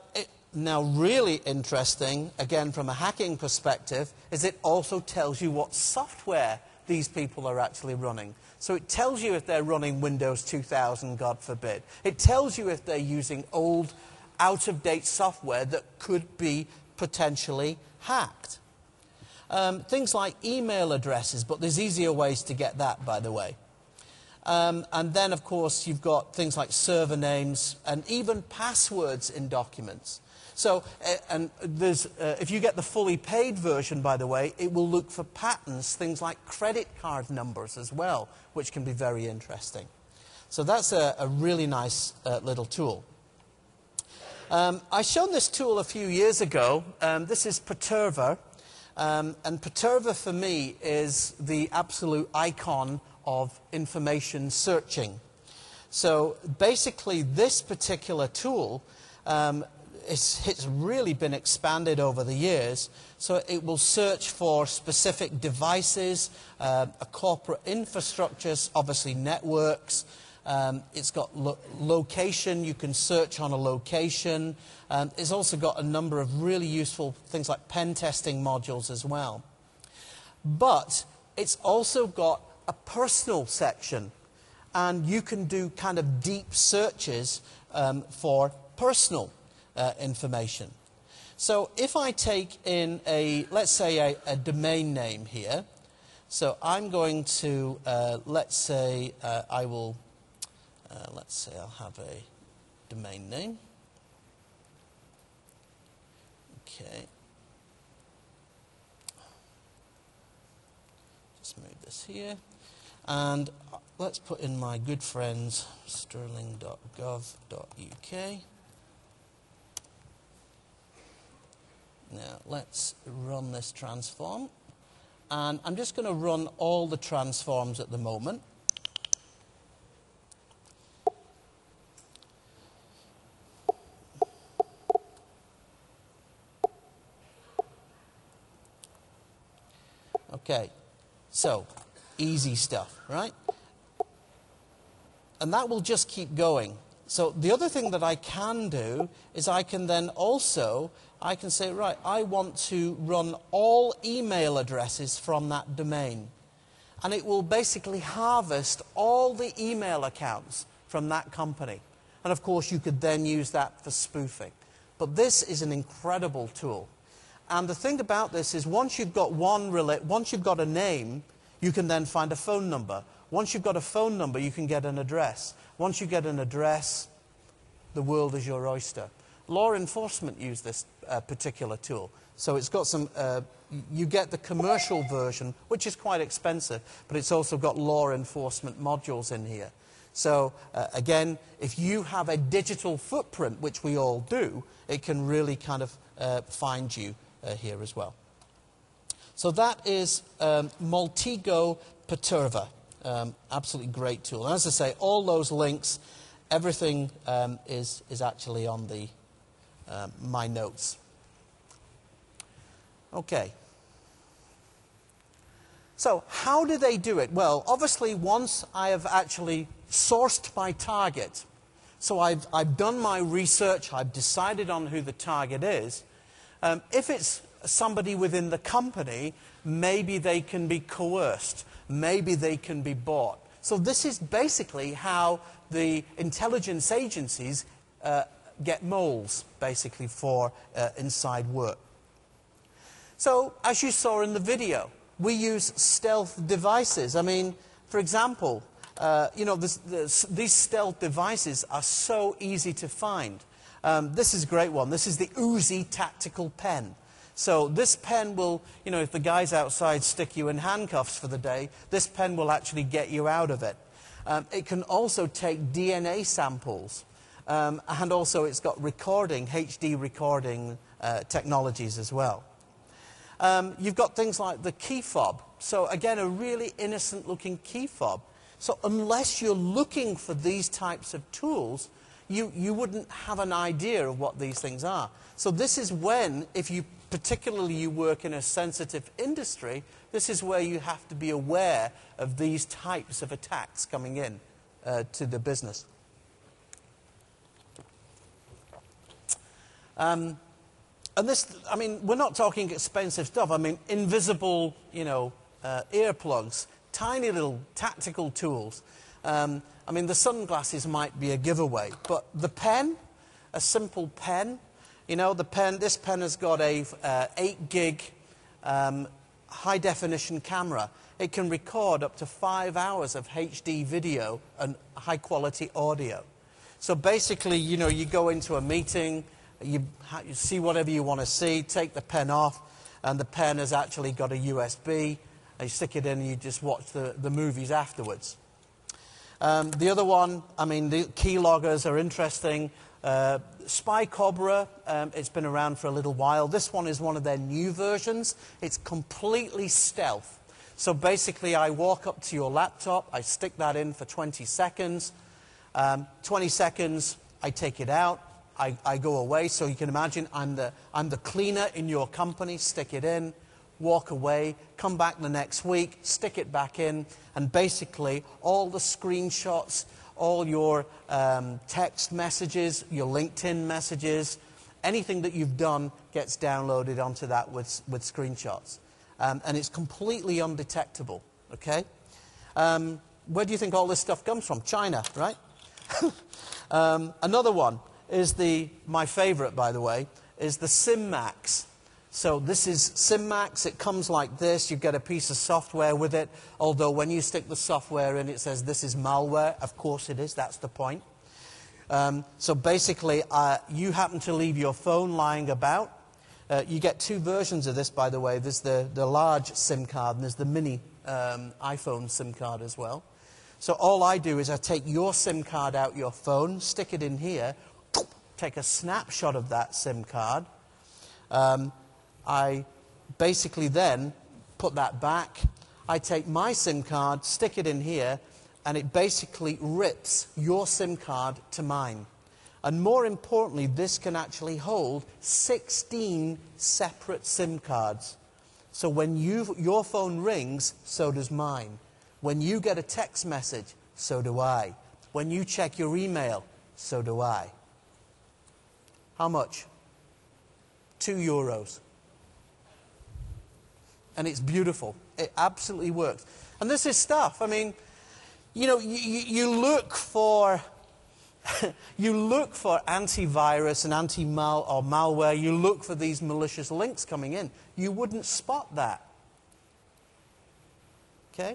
now really interesting, again from a hacking perspective, is it also tells you what software these people are actually running. So it tells you if they're running Windows two thousand, God forbid. It tells you if they're using old, out-of-date software that could be potentially hacked. Um, things like email addresses, but there's easier ways to get that, by the way. Um, and then, of course, you've got things like server names and even passwords in documents. So, uh, and there's, uh, if you get the fully paid version, by the way, it will look for patterns, things like credit card numbers as well, which can be very interesting. So that's a, a really nice uh, little tool. Um, I showed this tool a few years ago. Um, this is Perturva. Um, and Perturva, for me, is the absolute icon of information searching. So basically, this particular tool um, It's, it's really been expanded over the years, so it will search for specific devices, uh, a corporate infrastructures, obviously networks. Um, it's got lo location, you can search on a location. Um, it's also got a number of really useful things like pen testing modules as well. But it's also got a personal section, and you can do kind of deep searches um, for personal Uh, information. So if I take in a, let's say a, a domain name here, so I'm going to, uh, let's say uh, I will, uh, let's say I'll have a domain name. Okay. Just move this here. And let's put in my good friends sterling dot gov dot U K. Now, let's run this transform. And I'm just going to run all the transforms at the moment. Okay, so easy stuff, right? And that will just keep going. So the other thing that I can do is I can then also, I can say, right, I want to run all email addresses from that domain. And it will basically harvest all the email accounts from that company. And of course, you could then use that for spoofing. But this is an incredible tool. And the thing about this is once you've got one rela- once you've got a name, you can then find a phone number. Once you've got a phone number, you can get an address. Once you get an address, the world is your oyster. Law enforcement use this uh, particular tool. So it's got some, uh, you get the commercial version, which is quite expensive, but it's also got law enforcement modules in here. So uh, again, if you have a digital footprint, which we all do, it can really kind of uh, find you uh, here as well. So that is um, Maltego Perturva. Um, absolutely great tool. And as I say, all those links, everything um, is, is actually on the, uh, my notes. Okay. So how do they do it? Well, obviously, once I have actually sourced my target, so I've, I've done my research, I've decided on who the target is, um, if it's somebody within the company, maybe they can be coerced. Maybe they can be bought. So this is basically how the intelligence agencies uh, get moles, basically, for uh, inside work. So, as you saw in the video, we use stealth devices. I mean, for example, uh, you know, this, this, these stealth devices are so easy to find. Um, this is a great one. This is the Uzi tactical pen. So this pen will, you know, if the guys outside stick you in handcuffs for the day, this pen will actually get you out of it. Um, it can also take D N A samples. Um, and also it's got recording, H D recording uh, technologies as well. Um, you've got things like the key fob. So again, a really innocent looking key fob. So unless you're looking for these types of tools, you, you wouldn't have an idea of what these things are. So this is when, if you particularly you work in a sensitive industry, this is where you have to be aware of these types of attacks coming in uh, to the business. Um, and this, I mean, we're not talking expensive stuff. I mean, invisible, you know, uh, earplugs, tiny little tactical tools. Um, I mean, the sunglasses might be a giveaway, but the pen, a simple pen, you know, the pen, this pen has got a uh, eight gig um, high definition camera. It can record up to five hours of H D video and high quality audio. So basically, you know, you go into a meeting, you, you see whatever you want to see, take the pen off, and the pen has actually got a U S B, and you stick it in and you just watch the, the movies afterwards. Um, the other one, I mean, the keyloggers are interesting. Uh, Spy Cobra, um, it's been around for a little while. This one is one of their new versions. It's completely stealth. So basically, I walk up to your laptop, I stick that in for twenty seconds. Um, twenty seconds, I take it out, I, I go away. So you can imagine I'm the, I'm the cleaner in your company, stick it in, walk away, come back the next week, stick it back in, and basically all the screenshots, all your um, text messages, your LinkedIn messages, anything that you've done gets downloaded onto that with, with screenshots. Um, and it's completely undetectable, okay? Um, where do you think all this stuff comes from? China, right? um, another one is the, my favorite, by the way, is the SimMax. So this is SimMax. It comes like this. You get a piece of software with it, although when you stick the software in, it says this is malware. Of course it is. That's the point. Um, so basically, uh, you happen to leave your phone lying about. Uh, you get two versions of this, by the way. There's the, the large SIM card, and there's the mini um, iPhone SIM card as well. So all I do is I take your SIM card out your phone, stick it in here, take a snapshot of that SIM card. Um, I basically then put that back. I take my SIM card, stick it in here, and it basically rips your SIM card to mine. And more importantly, this can actually hold sixteen separate SIM cards. So when you, your phone rings, so does mine. When you get a text message, so do I. When you check your email, so do I. How much? Two euros. And it's beautiful. It absolutely works. And this is stuff, I mean, you know, you, you look for... you look for antivirus and anti-mal or malware. You look for these malicious links coming in. You wouldn't spot that. Okay?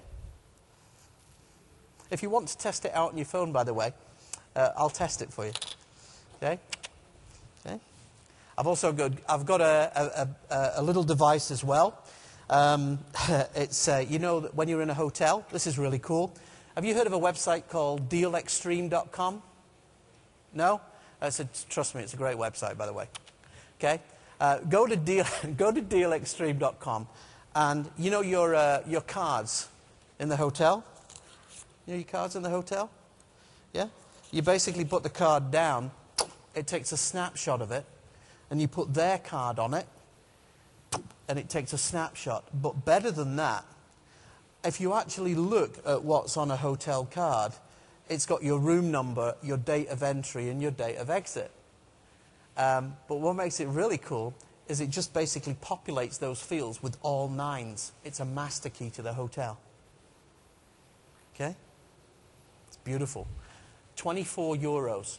If you want to test it out on your phone, by the way, uh, I'll test it for you. Okay? Okay? I've also got, I've got a, a, a, a little device as well. Um, it's, uh, you know, that when you're in a hotel, this is really cool. Have you heard of a website called deal extreme dot com? No? Uh, so trust me, it's a great website, by the way. Okay? Uh, go to deal, go to deal extreme dot com, and you know your, uh, your cards in the hotel? You know your cards in the hotel? Yeah? You basically put the card down, it takes a snapshot of it, and you put their card on it, and it takes a snapshot. But better than that, if you actually look at what's on a hotel card, it's got your room number, your date of entry, and your date of exit. Um, but what makes it really cool is it just basically populates those fields with all nines. It's a master key to the hotel. Okay? It's beautiful. twenty-four euros.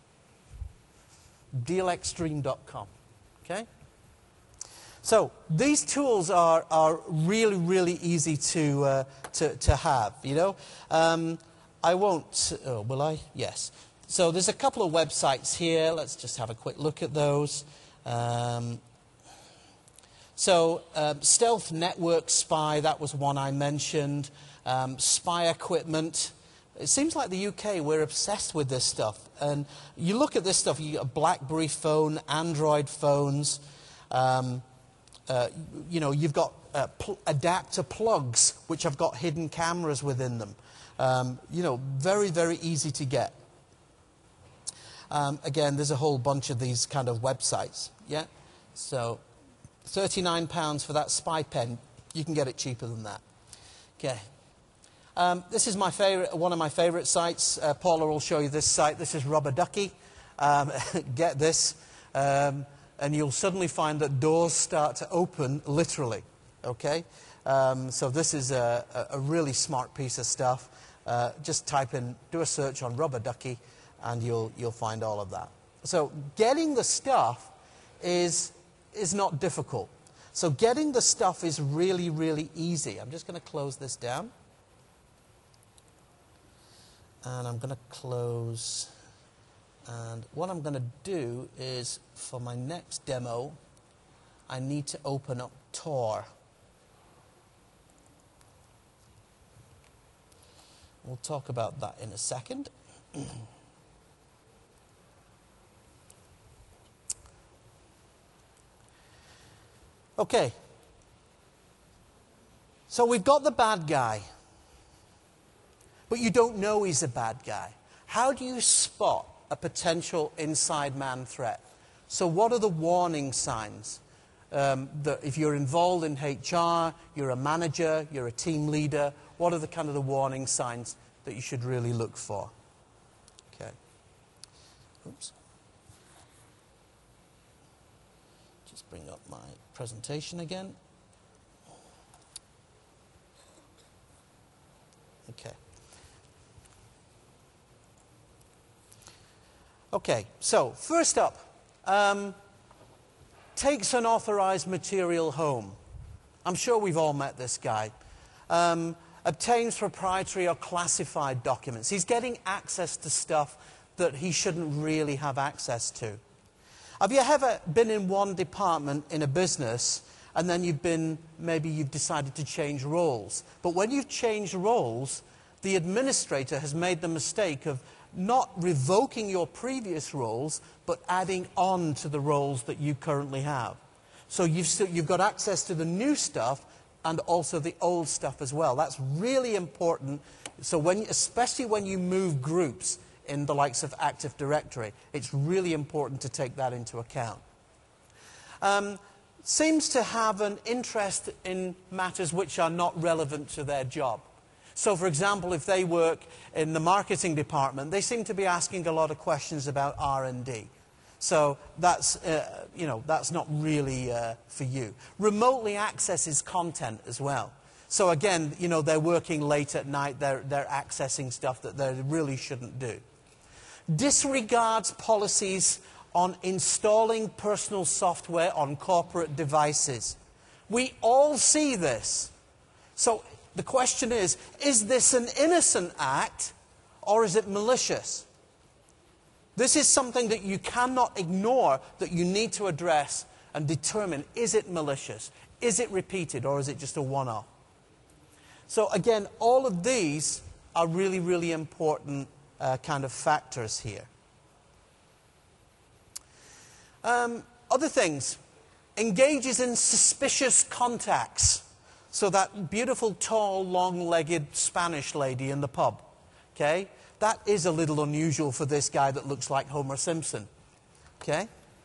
deal extreme dot com. Okay? So these tools are, are really, really easy to, uh, to, to have, you know. Um, I won't, oh, will I? Yes. So there's a couple of websites here. Let's just have a quick look at those. Um, so um, Stealth Network Spy, that was one I mentioned. Um, spy equipment. It seems like the U K, we're obsessed with this stuff. And you look at this stuff, you get a BlackBerry phone, Android phones. Um, uh, you know, you've got uh, pl- adapter plugs, which have got hidden cameras within them. Um, you know, very, very easy to get. Um, again, there's a whole bunch of these kind of websites. Yeah? So, thirty-nine pounds for that spy pen. You can get it cheaper than that. Okay. Um, this is my favorite, one of my favorite sites. Uh, Paula will show you this site. This is Rubber Ducky. Um, get this. Um, and you'll suddenly find that doors start to open literally, okay? Um, so this is a, a really smart piece of stuff. Uh, just type in, do a search on rubber ducky, and you'll, you'll find all of that. So getting the stuff is, is not difficult. So getting the stuff is really, really easy. I'm just going to close this down. And I'm going to close. And what I'm going to do is, for my next demo, I need to open up Tor. We'll talk about that in a second. Okay. So we've got the bad guy. But you don't know he's a bad guy. How do you spot a potential inside man threat? So what are the warning signs? Um, that if you're involved in H R, you're a manager, you're a team leader, what are the kind of the warning signs that you should really look for? Okay. Oops. Just bring up my presentation again. Okay. Okay, so first up, um, takes unauthorized material home. I'm sure we've all met this guy. Um, obtains proprietary or classified documents. He's getting access to stuff that he shouldn't really have access to. Have you ever been in one department in a business and then you've been, maybe you've decided to change roles. But when you've changed roles, the administrator has made the mistake of not revoking your previous roles, but adding on to the roles that you currently have. So you've, still, you've got access to the new stuff and also the old stuff as well. That's really important. So when, especially when you move groups in the likes of Active Directory, it's really important to take that into account. Um, seems to have an interest in matters which are not relevant to their job. So, for example, if they work in the marketing department, they seem to be asking a lot of questions about R and D. So that's, uh, you know, that's not really uh, for you. Remotely accesses content as well. So again, you know, they're working late at night, they're, they're accessing stuff that they really shouldn't do. Disregards policies on installing personal software on corporate devices. We all see this. So the question is, is this an innocent act or is it malicious? This is something that you cannot ignore, that you need to address and determine, is it malicious? Is it repeated or is it just a one-off? So again, all of these are really, really important uh, kind of factors here. Um, other things, engages in suspicious contacts. So that beautiful, tall, long-legged Spanish lady in the pub, okay? That is a little unusual for this guy that looks like Homer Simpson, okay?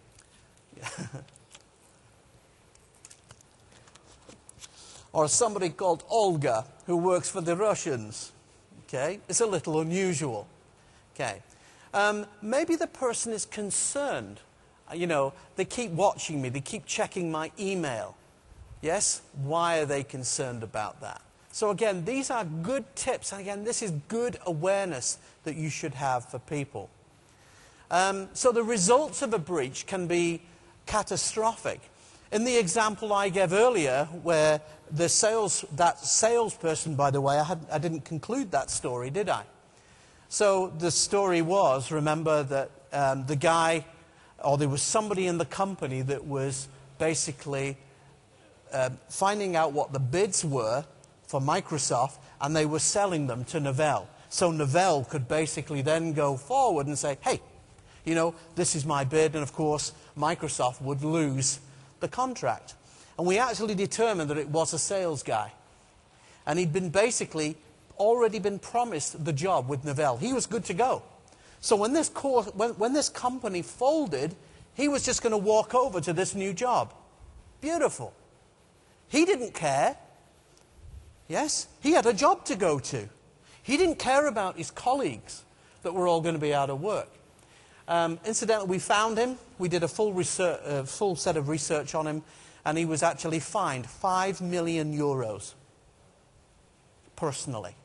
Or somebody called Olga who works for the Russians, okay? It's a little unusual, okay? Um, maybe the person is concerned. You know, they keep watching me, they keep checking my email. Yes? Why are they concerned about that? So again, these are good tips. And again, this is good awareness that you should have for people. Um, so the results of a breach can be catastrophic. In the example I gave earlier, where the sales, that salesperson, by the way, I, had, I didn't conclude that story, did I? So the story was, remember that um, the guy, or there was somebody in the company that was basically uh, finding out what the bids were for Microsoft, and they were selling them to Novell. So Novell could basically then go forward and say, hey, you know, this is my bid, and of course, Microsoft would lose the contract. And we actually determined that it was a sales guy. And he'd been basically already been promised the job with Novell. He was good to go. So when this, course, when, when this company folded, he was just going to walk over to this new job. Beautiful. He didn't care. Yes? He had a job to go to. He didn't care about his colleagues that were all going to be out of work. Um, incidentally, we found him. We did a full, research, uh, full set of research on him, and he was actually fined five million euros. Personally.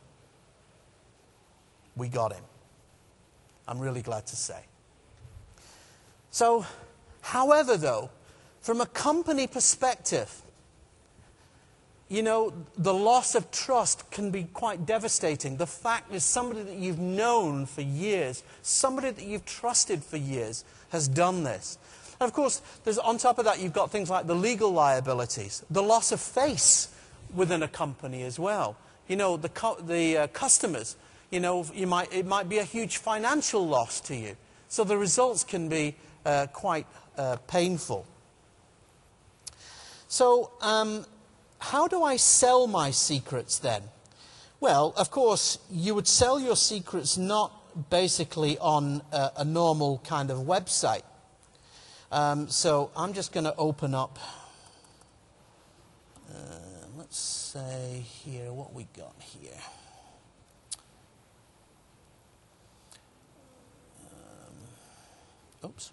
We got him. I'm really glad to say. So, however, though, from a company perspective, you know, the loss of trust can be quite devastating. The fact is somebody that you've known for years, somebody that you've trusted for years has done this. And of course, there's, on top of that, you've got things like the legal liabilities, the loss of face within a company as well. You know, the, cu the uh, customers, you know, you might, it might be a huge financial loss to you. So the results can be uh, quite uh, painful. So, um, how do I sell my secrets then? Well, of course, you would sell your secrets not basically on a, a normal kind of website. Um, so I'm just going to open up, uh, let's say here, what we got here. Um, oops.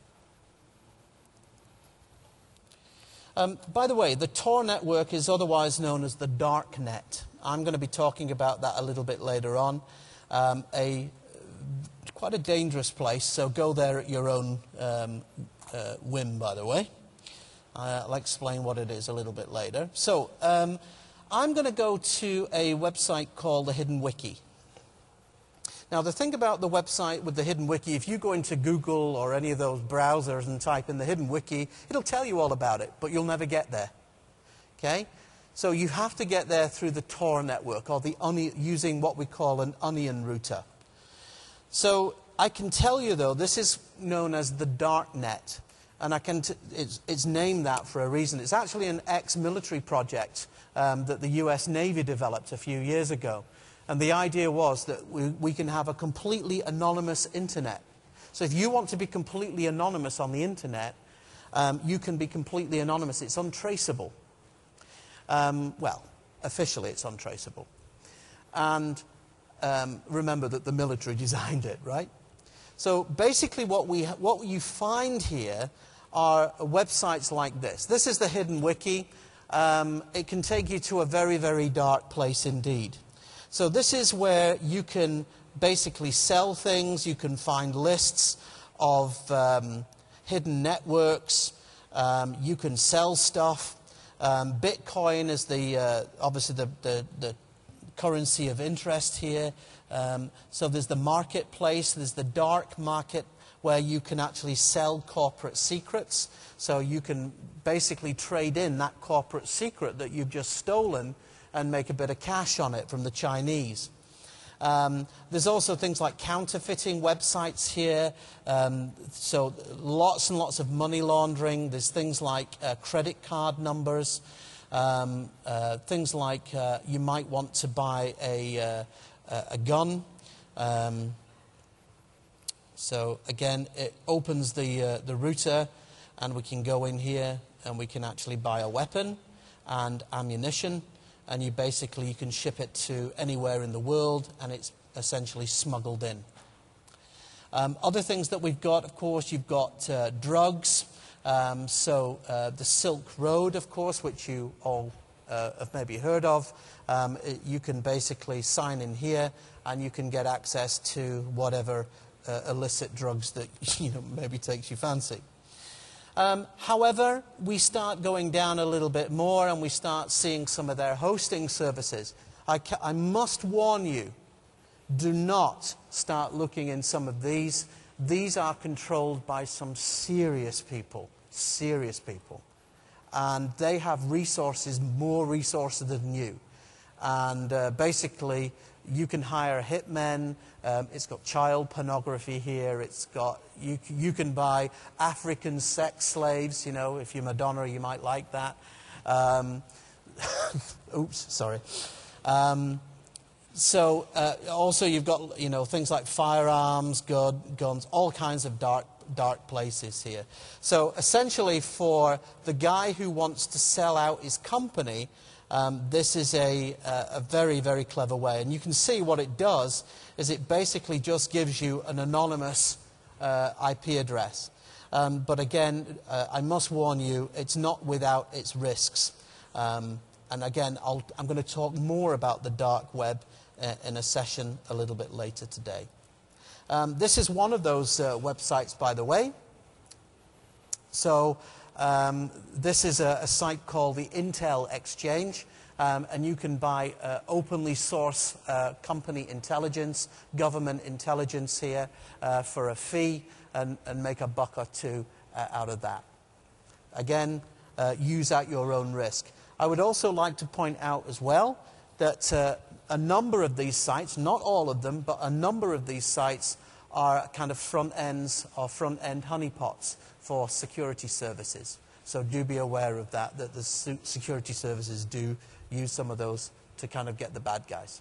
Um, by the way, the Tor network is otherwise known as the dark net. I'm going to be talking about that a little bit later on. Um, a, quite a dangerous place, so go there at your own um, uh, whim, by the way. Uh, I'll explain what it is a little bit later. So, um, I'm going to go to a website called the Hidden Wiki. Now, the thing about the website with the Hidden Wiki, if you go into Google or any of those browsers and type in the Hidden Wiki, it'll tell you all about it, but you'll never get there. Okay? So you have to get there through the Tor network, or the onion, using what we call an onion router. So I can tell you, though, this is known as the dark net, and I can t it's, it's named that for a reason. It's actually an ex-military project um, that the U S Navy developed a few years ago. And the idea was that we, we can have a completely anonymous internet. So if you want to be completely anonymous on the internet, um, you can be completely anonymous. It's untraceable. Um, well, officially it's untraceable. And um, remember that the military designed it, right? So basically what, we, what you find here are websites like this. This is the Hidden Wiki. Um, it can take you to a very, very dark place indeed. So this is where you can basically sell things. You can find lists of um, hidden networks. Um, you can sell stuff. Um, Bitcoin is the uh, obviously the, the, the currency of interest here. Um, so there's the marketplace. There's the dark market where you can actually sell corporate secrets. So you can basically trade in that corporate secret that you've just stolen and make a bit of cash on it from the Chinese. Um, there's also things like counterfeiting websites here, um, so lots and lots of money laundering. There's things like uh, credit card numbers, um, uh, things like uh, you might want to buy a, uh, a gun. Um, so again, it opens the, uh, the router, and we can go in here and we can actually buy a weapon and ammunition. And you basically, you can ship it to anywhere in the world, and it's essentially smuggled in. Um, other things that we've got, of course, you've got uh, drugs. Um, so uh, the Silk Road, of course, which you all uh, have maybe heard of. Um, it, you can basically sign in here, and you can get access to whatever uh, illicit drugs that you know maybe takes you fancy. Um, however, we start going down a little bit more, and we start seeing some of their hosting services. I, ca I must warn you, do not start looking in some of these. These are controlled by some serious people, serious people. And they have resources, more resources than you. And uh, basically, you can hire hitmen. Um, it's got child pornography here. It's got, you, you can buy African sex slaves. You know, if you're Madonna, you might like that. Um, oops, sorry. Um, so uh, also you've got, you know, things like firearms, gun, guns, all kinds of dark, dark places here. So essentially for the guy who wants to sell out his company, Um, this is a, a very, very clever way. And you can see what it does is it basically just gives you an anonymous uh, I P address. Um, but again, uh, I must warn you, it's not without its risks. Um, and again, I'll, I'm going to talk more about the dark web uh, in a session a little bit later today. Um, this is one of those uh, websites, by the way. So um, this is a, a site called the Intel Exchange. Um, and you can buy uh, openly source uh, company intelligence, government intelligence here uh, for a fee and, and make a buck or two uh, out of that. Again, uh, use at your own risk. I would also like to point out as well that uh, a number of these sites, not all of them, but a number of these sites are kind of front ends or front end honeypots for security services. So do be aware of that, that the security services do use some of those to kind of get the bad guys.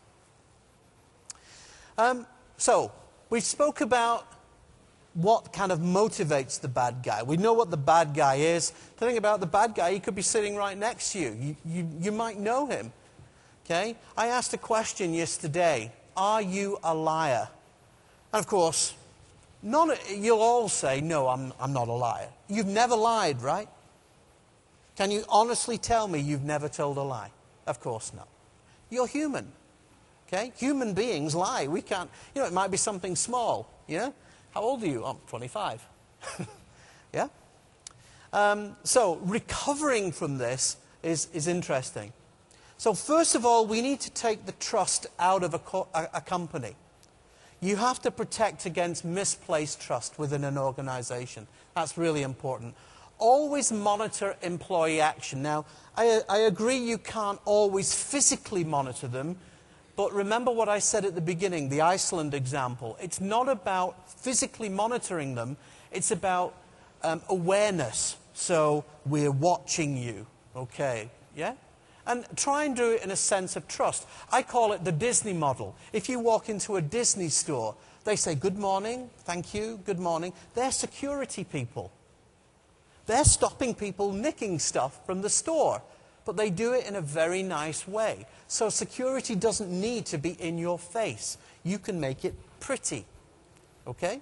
Um, so, we spoke about what kind of motivates the bad guy. We know what the bad guy is. The thing about the bad guy, he could be sitting right next to you. You, you, you might know him. Okay? I asked a question yesterday. Are you a liar? And of course, none of, you'll all say, no, I'm, I'm not a liar. You've never lied, right? Can you honestly tell me you've never told a lie? Of course not. You're human. Okay? Human beings lie. We can't, you know, it might be something small. Yeah? How old are you? I'm twenty-five. Yeah? Um, so, recovering from this is, is interesting. So, first of all, we need to take the trust out of a, co a, a company. You have to protect against misplaced trust within an organization. That's really important. Always monitor employee action. Now, I, I agree you can't always physically monitor them, but remember what I said at the beginning, the Iceland example. It's not about physically monitoring them, it's about um, awareness. So, we're watching you, okay, yeah? And try and do it in a sense of trust. I call it the Disney model. If you walk into a Disney store, they say, good morning, thank you, good morning. They're security people. They're stopping people nicking stuff from the store, but they do it in a very nice way. So security doesn't need to be in your face. You can make it pretty. Okay?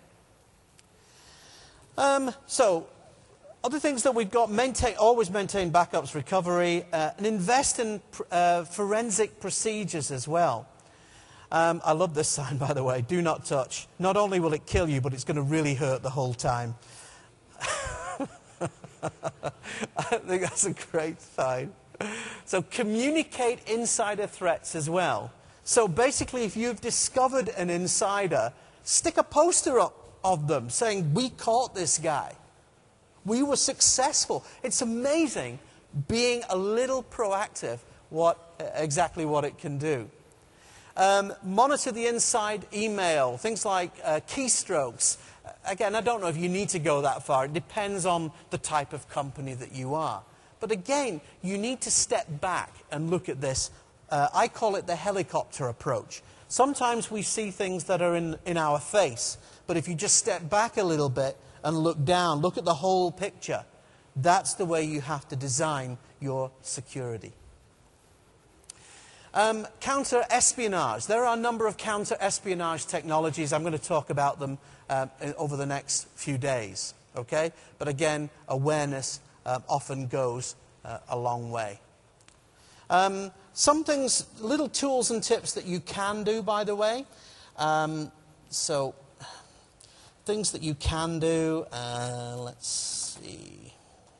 Um, so, other things that we've got, maintain, always maintain backups, recovery, uh, and invest in uh, forensic procedures as well. Um, I love this sign, by the way, do not touch. Not only will it kill you, but it's going to really hurt the whole time. I think that's a great sign. So communicate insider threats as well. So basically, if you've discovered an insider, stick a poster up of them saying, we caught this guy. We were successful. It's amazing being a little proactive what, exactly what it can do. Um, monitor the inside email, things like uh, keystrokes. Again, I don't know if you need to go that far. It depends on the type of company that you are. But again, you need to step back and look at this. Uh, I call it the helicopter approach. Sometimes we see things that are in, in our face. But if you just step back a little bit and look down, look at the whole picture, that's the way you have to design your security. Um, counter-espionage. There are a number of counter-espionage technologies. I'm going to talk about them uh, over the next few days. Okay? But again, awareness uh, often goes uh, a long way. Um, some things, little tools and tips that you can do, by the way. Um, so, things that you can do. Uh, let's see.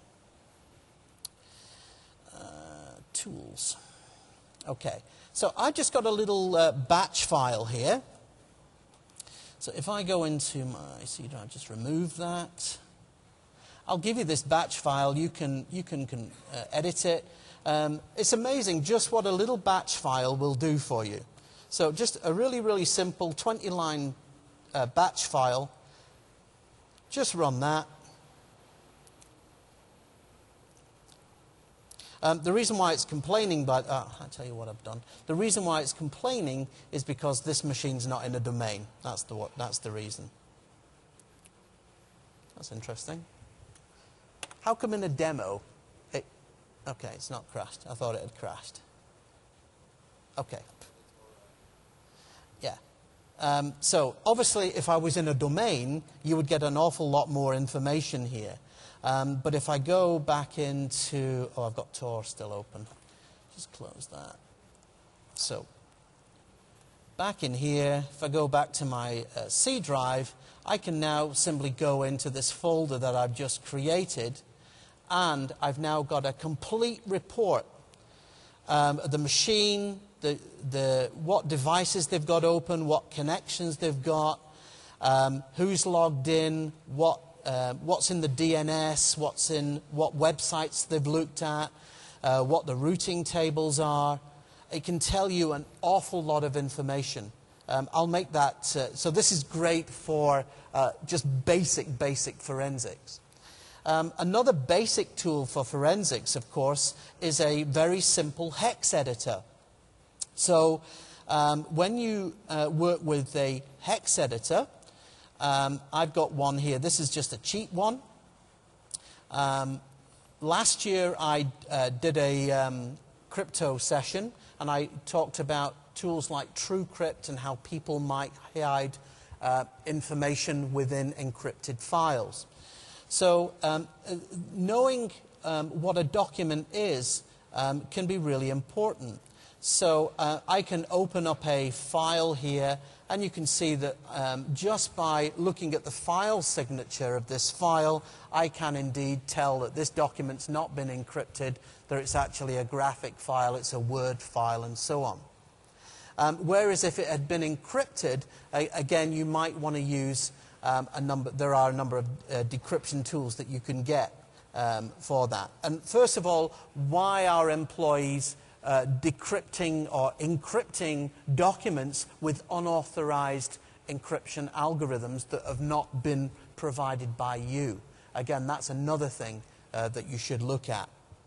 Uh, tools. Okay, so I just got a little uh, batch file here. So if I go into my C drive, just remove that. I'll give you this batch file. You can, you can, can uh, edit it. Um, it's amazing just what a little batch file will do for you. So just a really, really simple twenty line uh, batch file. Just run that. Um, the reason why it's complaining, but uh, I'll tell you what I've done. The reason why it's complaining is because this machine's not in a domain. That's the, what, that's the reason. That's interesting. How come in a demo, it, okay, it's not crashed. I thought it had crashed. Okay. Yeah. Um, so obviously if I was in a domain, you would get an awful lot more information here. Um, but if I go back into, oh, I've got Tor still open. Just close that. So back in here, if I go back to my uh, C drive, I can now simply go into this folder that I've just created, and I've now got a complete report. Um, the machine, the, the, what devices they've got open, what connections they've got, um, who's logged in, what, uh, what's in the D N S, what's in, what websites they've looked at, uh, what the routing tables are. It can tell you an awful lot of information. Um, I'll make that, uh, so this is great for uh, just basic, basic forensics. Um, another basic tool for forensics, of course, is a very simple hex editor. So um, when you uh, work with a hex editor, um, I've got one here. This is just a cheap one. Um, last year I uh, did a um, crypto session, and I talked about tools like TrueCrypt and how people might hide uh, information within encrypted files. So um, knowing um, what a document is um, can be really important. So uh, I can open up a file here, and you can see that um, just by looking at the file signature of this file, I can indeed tell that this document's not been encrypted, that it's actually a graphic file, it's a Word file, and so on. Um, whereas if it had been encrypted, uh, again, you might want to use Um, a number, there are a number of uh, decryption tools that you can get um, for that. And first of all, why are employees uh, decrypting or encrypting documents with unauthorized encryption algorithms that have not been provided by you? Again, that's another thing uh, that you should look at.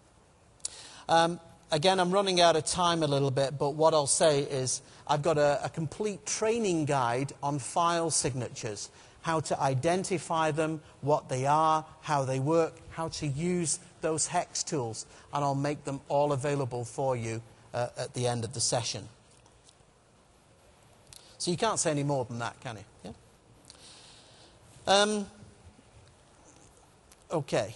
Um, again, I'm running out of time a little bit, but what I'll say is I've got a, a complete training guide on file signatures, how to identify them, what they are, how they work, how to use those hex tools, and I'll make them all available for you uh, at the end of the session. So you can't say any more than that, can you? Yeah? Um, okay.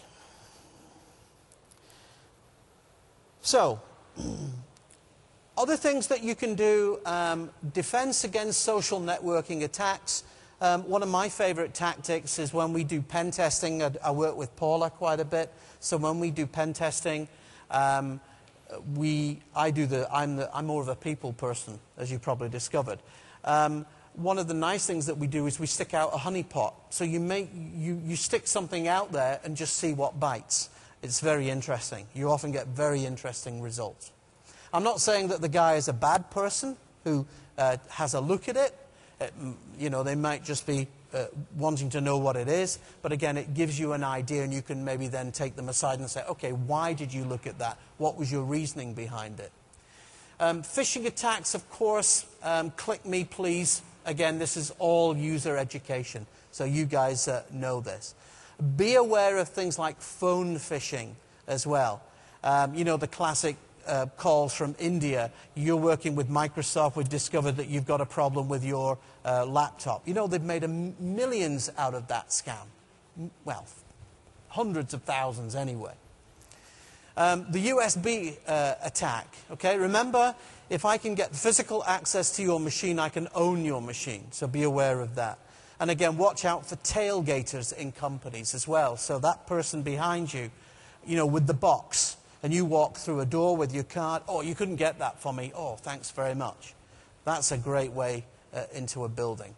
So, other things that you can do, um, defense against social networking attacks. Um, one of my favorite tactics is when we do pen testing. I, I work with Paula quite a bit. So when we do pen testing, um, we, I do the, I'm, the, I'm more of a people person, as you probably discovered. Um, one of the nice things that we do is we stick out a honeypot. So you, make, you, you stick something out there and just see what bites. It's very interesting. You often get very interesting results. I'm not saying that the guy is a bad person who uh, has a look at it. It, you know, they might just be uh, wanting to know what it is. But again, it gives you an idea, and you can maybe then take them aside and say, okay, why did you look at that? What was your reasoning behind it? Um, phishing attacks, of course, um, click me, please. Again, this is all user education, so you guys uh, know this. Be aware of things like phone phishing as well. Um, you know, the classic Uh, calls from India. You're working with Microsoft. We've discovered that you've got a problem with your uh, laptop. You know, they've made a m millions out of that scam. M well, hundreds of thousands anyway. Um, the U S B uh, attack. Okay, remember, if I can get physical access to your machine, I can own your machine. So be aware of that. And again, watch out for tailgaters in companies as well. So that person behind you, you know, with the box, and you walk through a door with your card, oh, you couldn't get that for me, oh, thanks very much. That's a great way uh, into a building.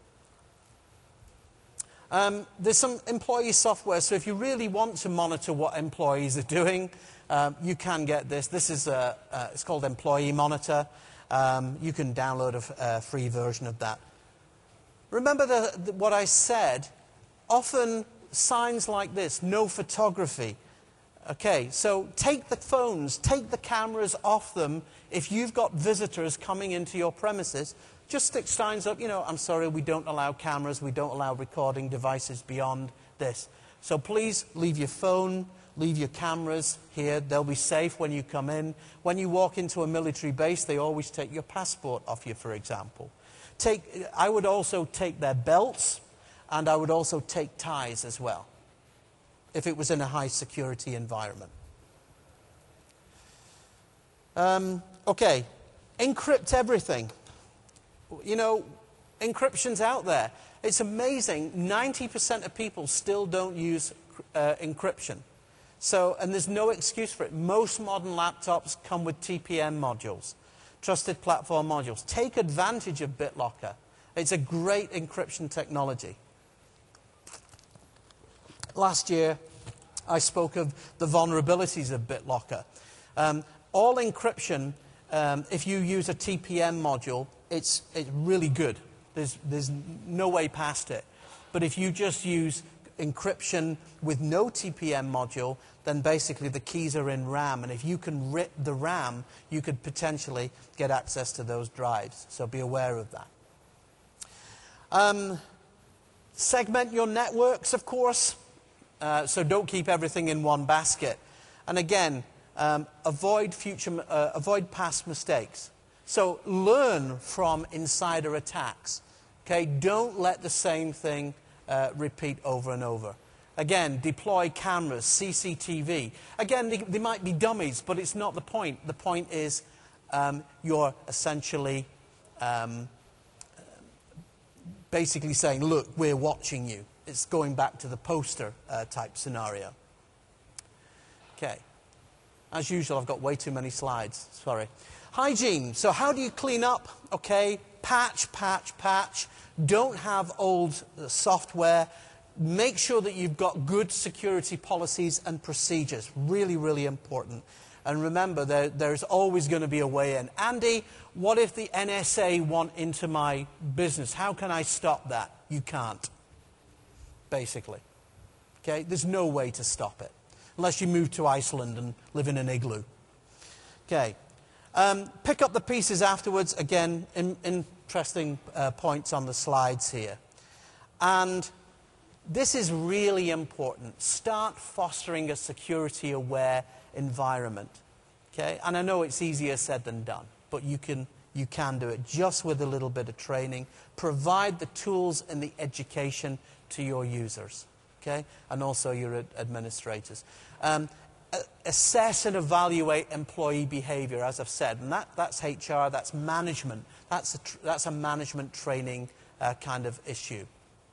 Um, there's some employee software, so if you really want to monitor what employees are doing, um, you can get this. This is, a, uh, it's called Employee Monitor. Um, you can download a, a free version of that. Remember the, the, what I said, often signs like this, no photography. Okay, so take the phones, take the cameras off them. If you've got visitors coming into your premises, just stick signs up, you know, I'm sorry, we don't allow cameras, we don't allow recording devices beyond this. So please leave your phone, leave your cameras here. They'll be safe when you come in. When you walk into a military base, they always take your passport off you, for example. take, I would also take their belts, and I would also take ties as well, if it was in a high security environment. Um, okay, encrypt everything. You know, encryption's out there. It's amazing, ninety percent of people still don't use uh, encryption. So, and there's no excuse for it. Most modern laptops come with T P M modules, Trusted Platform Modules. Take advantage of BitLocker. It's a great encryption technology. Last year, I spoke of the vulnerabilities of BitLocker. Um, all encryption, um, if you use a T P M module, it's, it's really good. There's, there's no way past it. But if you just use encryption with no T P M module, then basically the keys are in RAM. And if you can rip the RAM, you could potentially get access to those drives. So be aware of that. Um, segment your networks, of course. Uh, so don't keep everything in one basket. And again, um, avoid, future, uh, avoid past mistakes. So learn from insider attacks. Okay? Don't let the same thing uh, repeat over and over. Again, deploy cameras, C C T V. Again, they, they might be dummies, but it's not the point. The point is um, you're essentially um, basically saying, look, we're watching you. It's going back to the poster uh, type scenario. Okay. As usual, I've got way too many slides. Sorry. Hygiene. So how do you clean up? Okay. Patch, patch, patch. Don't have old uh, software. Make sure that you've got good security policies and procedures. Really, really important. And remember, there, there's always going to be a way in. Andy, what if the N S A want into my business? How can I stop that? You can't, basically. Okay? There's no way to stop it, unless you move to Iceland and live in an igloo. Okay. Um, pick up the pieces afterwards. Again, in, interesting uh, points on the slides here. And this is really important. Start fostering a security-aware environment. Okay? And I know it's easier said than done, but you can, you can do it just with a little bit of training. Provide the tools and the education to your users, okay? And also your ad administrators. Um, assess and evaluate employee behavior, as I've said. And that, that's H R, that's management. That's a, tr that's a management training uh, kind of issue.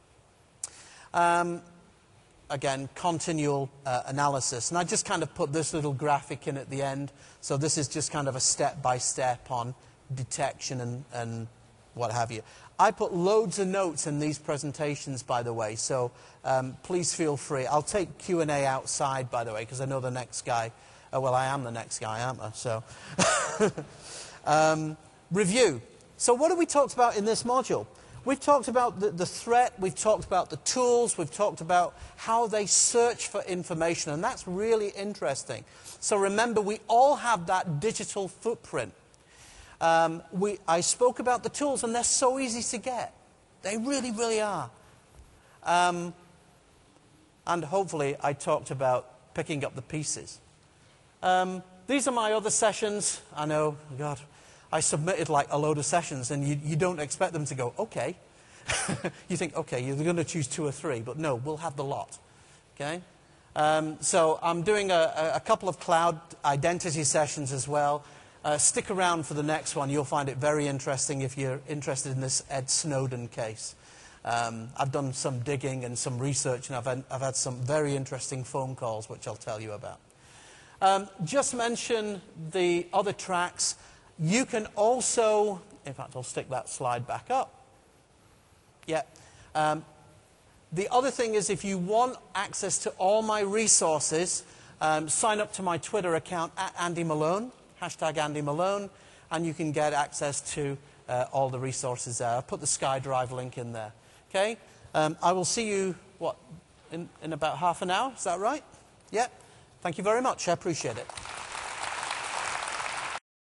Um, again, continual uh, analysis. And I just kind of put this little graphic in at the end. So this is just kind of a step-by-step on detection and, and what have you. I put loads of notes in these presentations, by the way, so um, please feel free. I'll take Q and A outside, by the way, because I know the next guy. Uh, well, I am the next guy, aren't I? So, um, review. So what have we talked about in this module? We've talked about the, the threat, we've talked about the tools, we've talked about how they search for information, and that's really interesting. So remember, we all have that digital footprint. Um, we, I spoke about the tools, and they're so easy to get. They really, really are. Um, and hopefully, I talked about picking up the pieces. Um, these are my other sessions. I know, God, I submitted like a load of sessions, and you, you don't expect them to go, okay. You think, okay, you're going to choose two or three, but no, we'll have the lot. Okay? Um, so I'm doing a, a couple of cloud identity sessions as well. Uh, stick around for the next one. You'll find it very interesting if you're interested in this Ed Snowden case. Um, I've done some digging and some research, and I've had, I've had some very interesting phone calls, which I'll tell you about. Um, just mention the other tracks. You can also, in fact, I'll stick that slide back up. Yeah. Um, the other thing is, if you want access to all my resources, um, sign up to my Twitter account at Andy Malone. Hashtag Andy Malone, and you can get access to uh, all the resources there. I'll put the SkyDrive link in there. Okay? Um, I will see you, what, in, in about half an hour? Is that right? Yeah? Thank you very much. I appreciate it.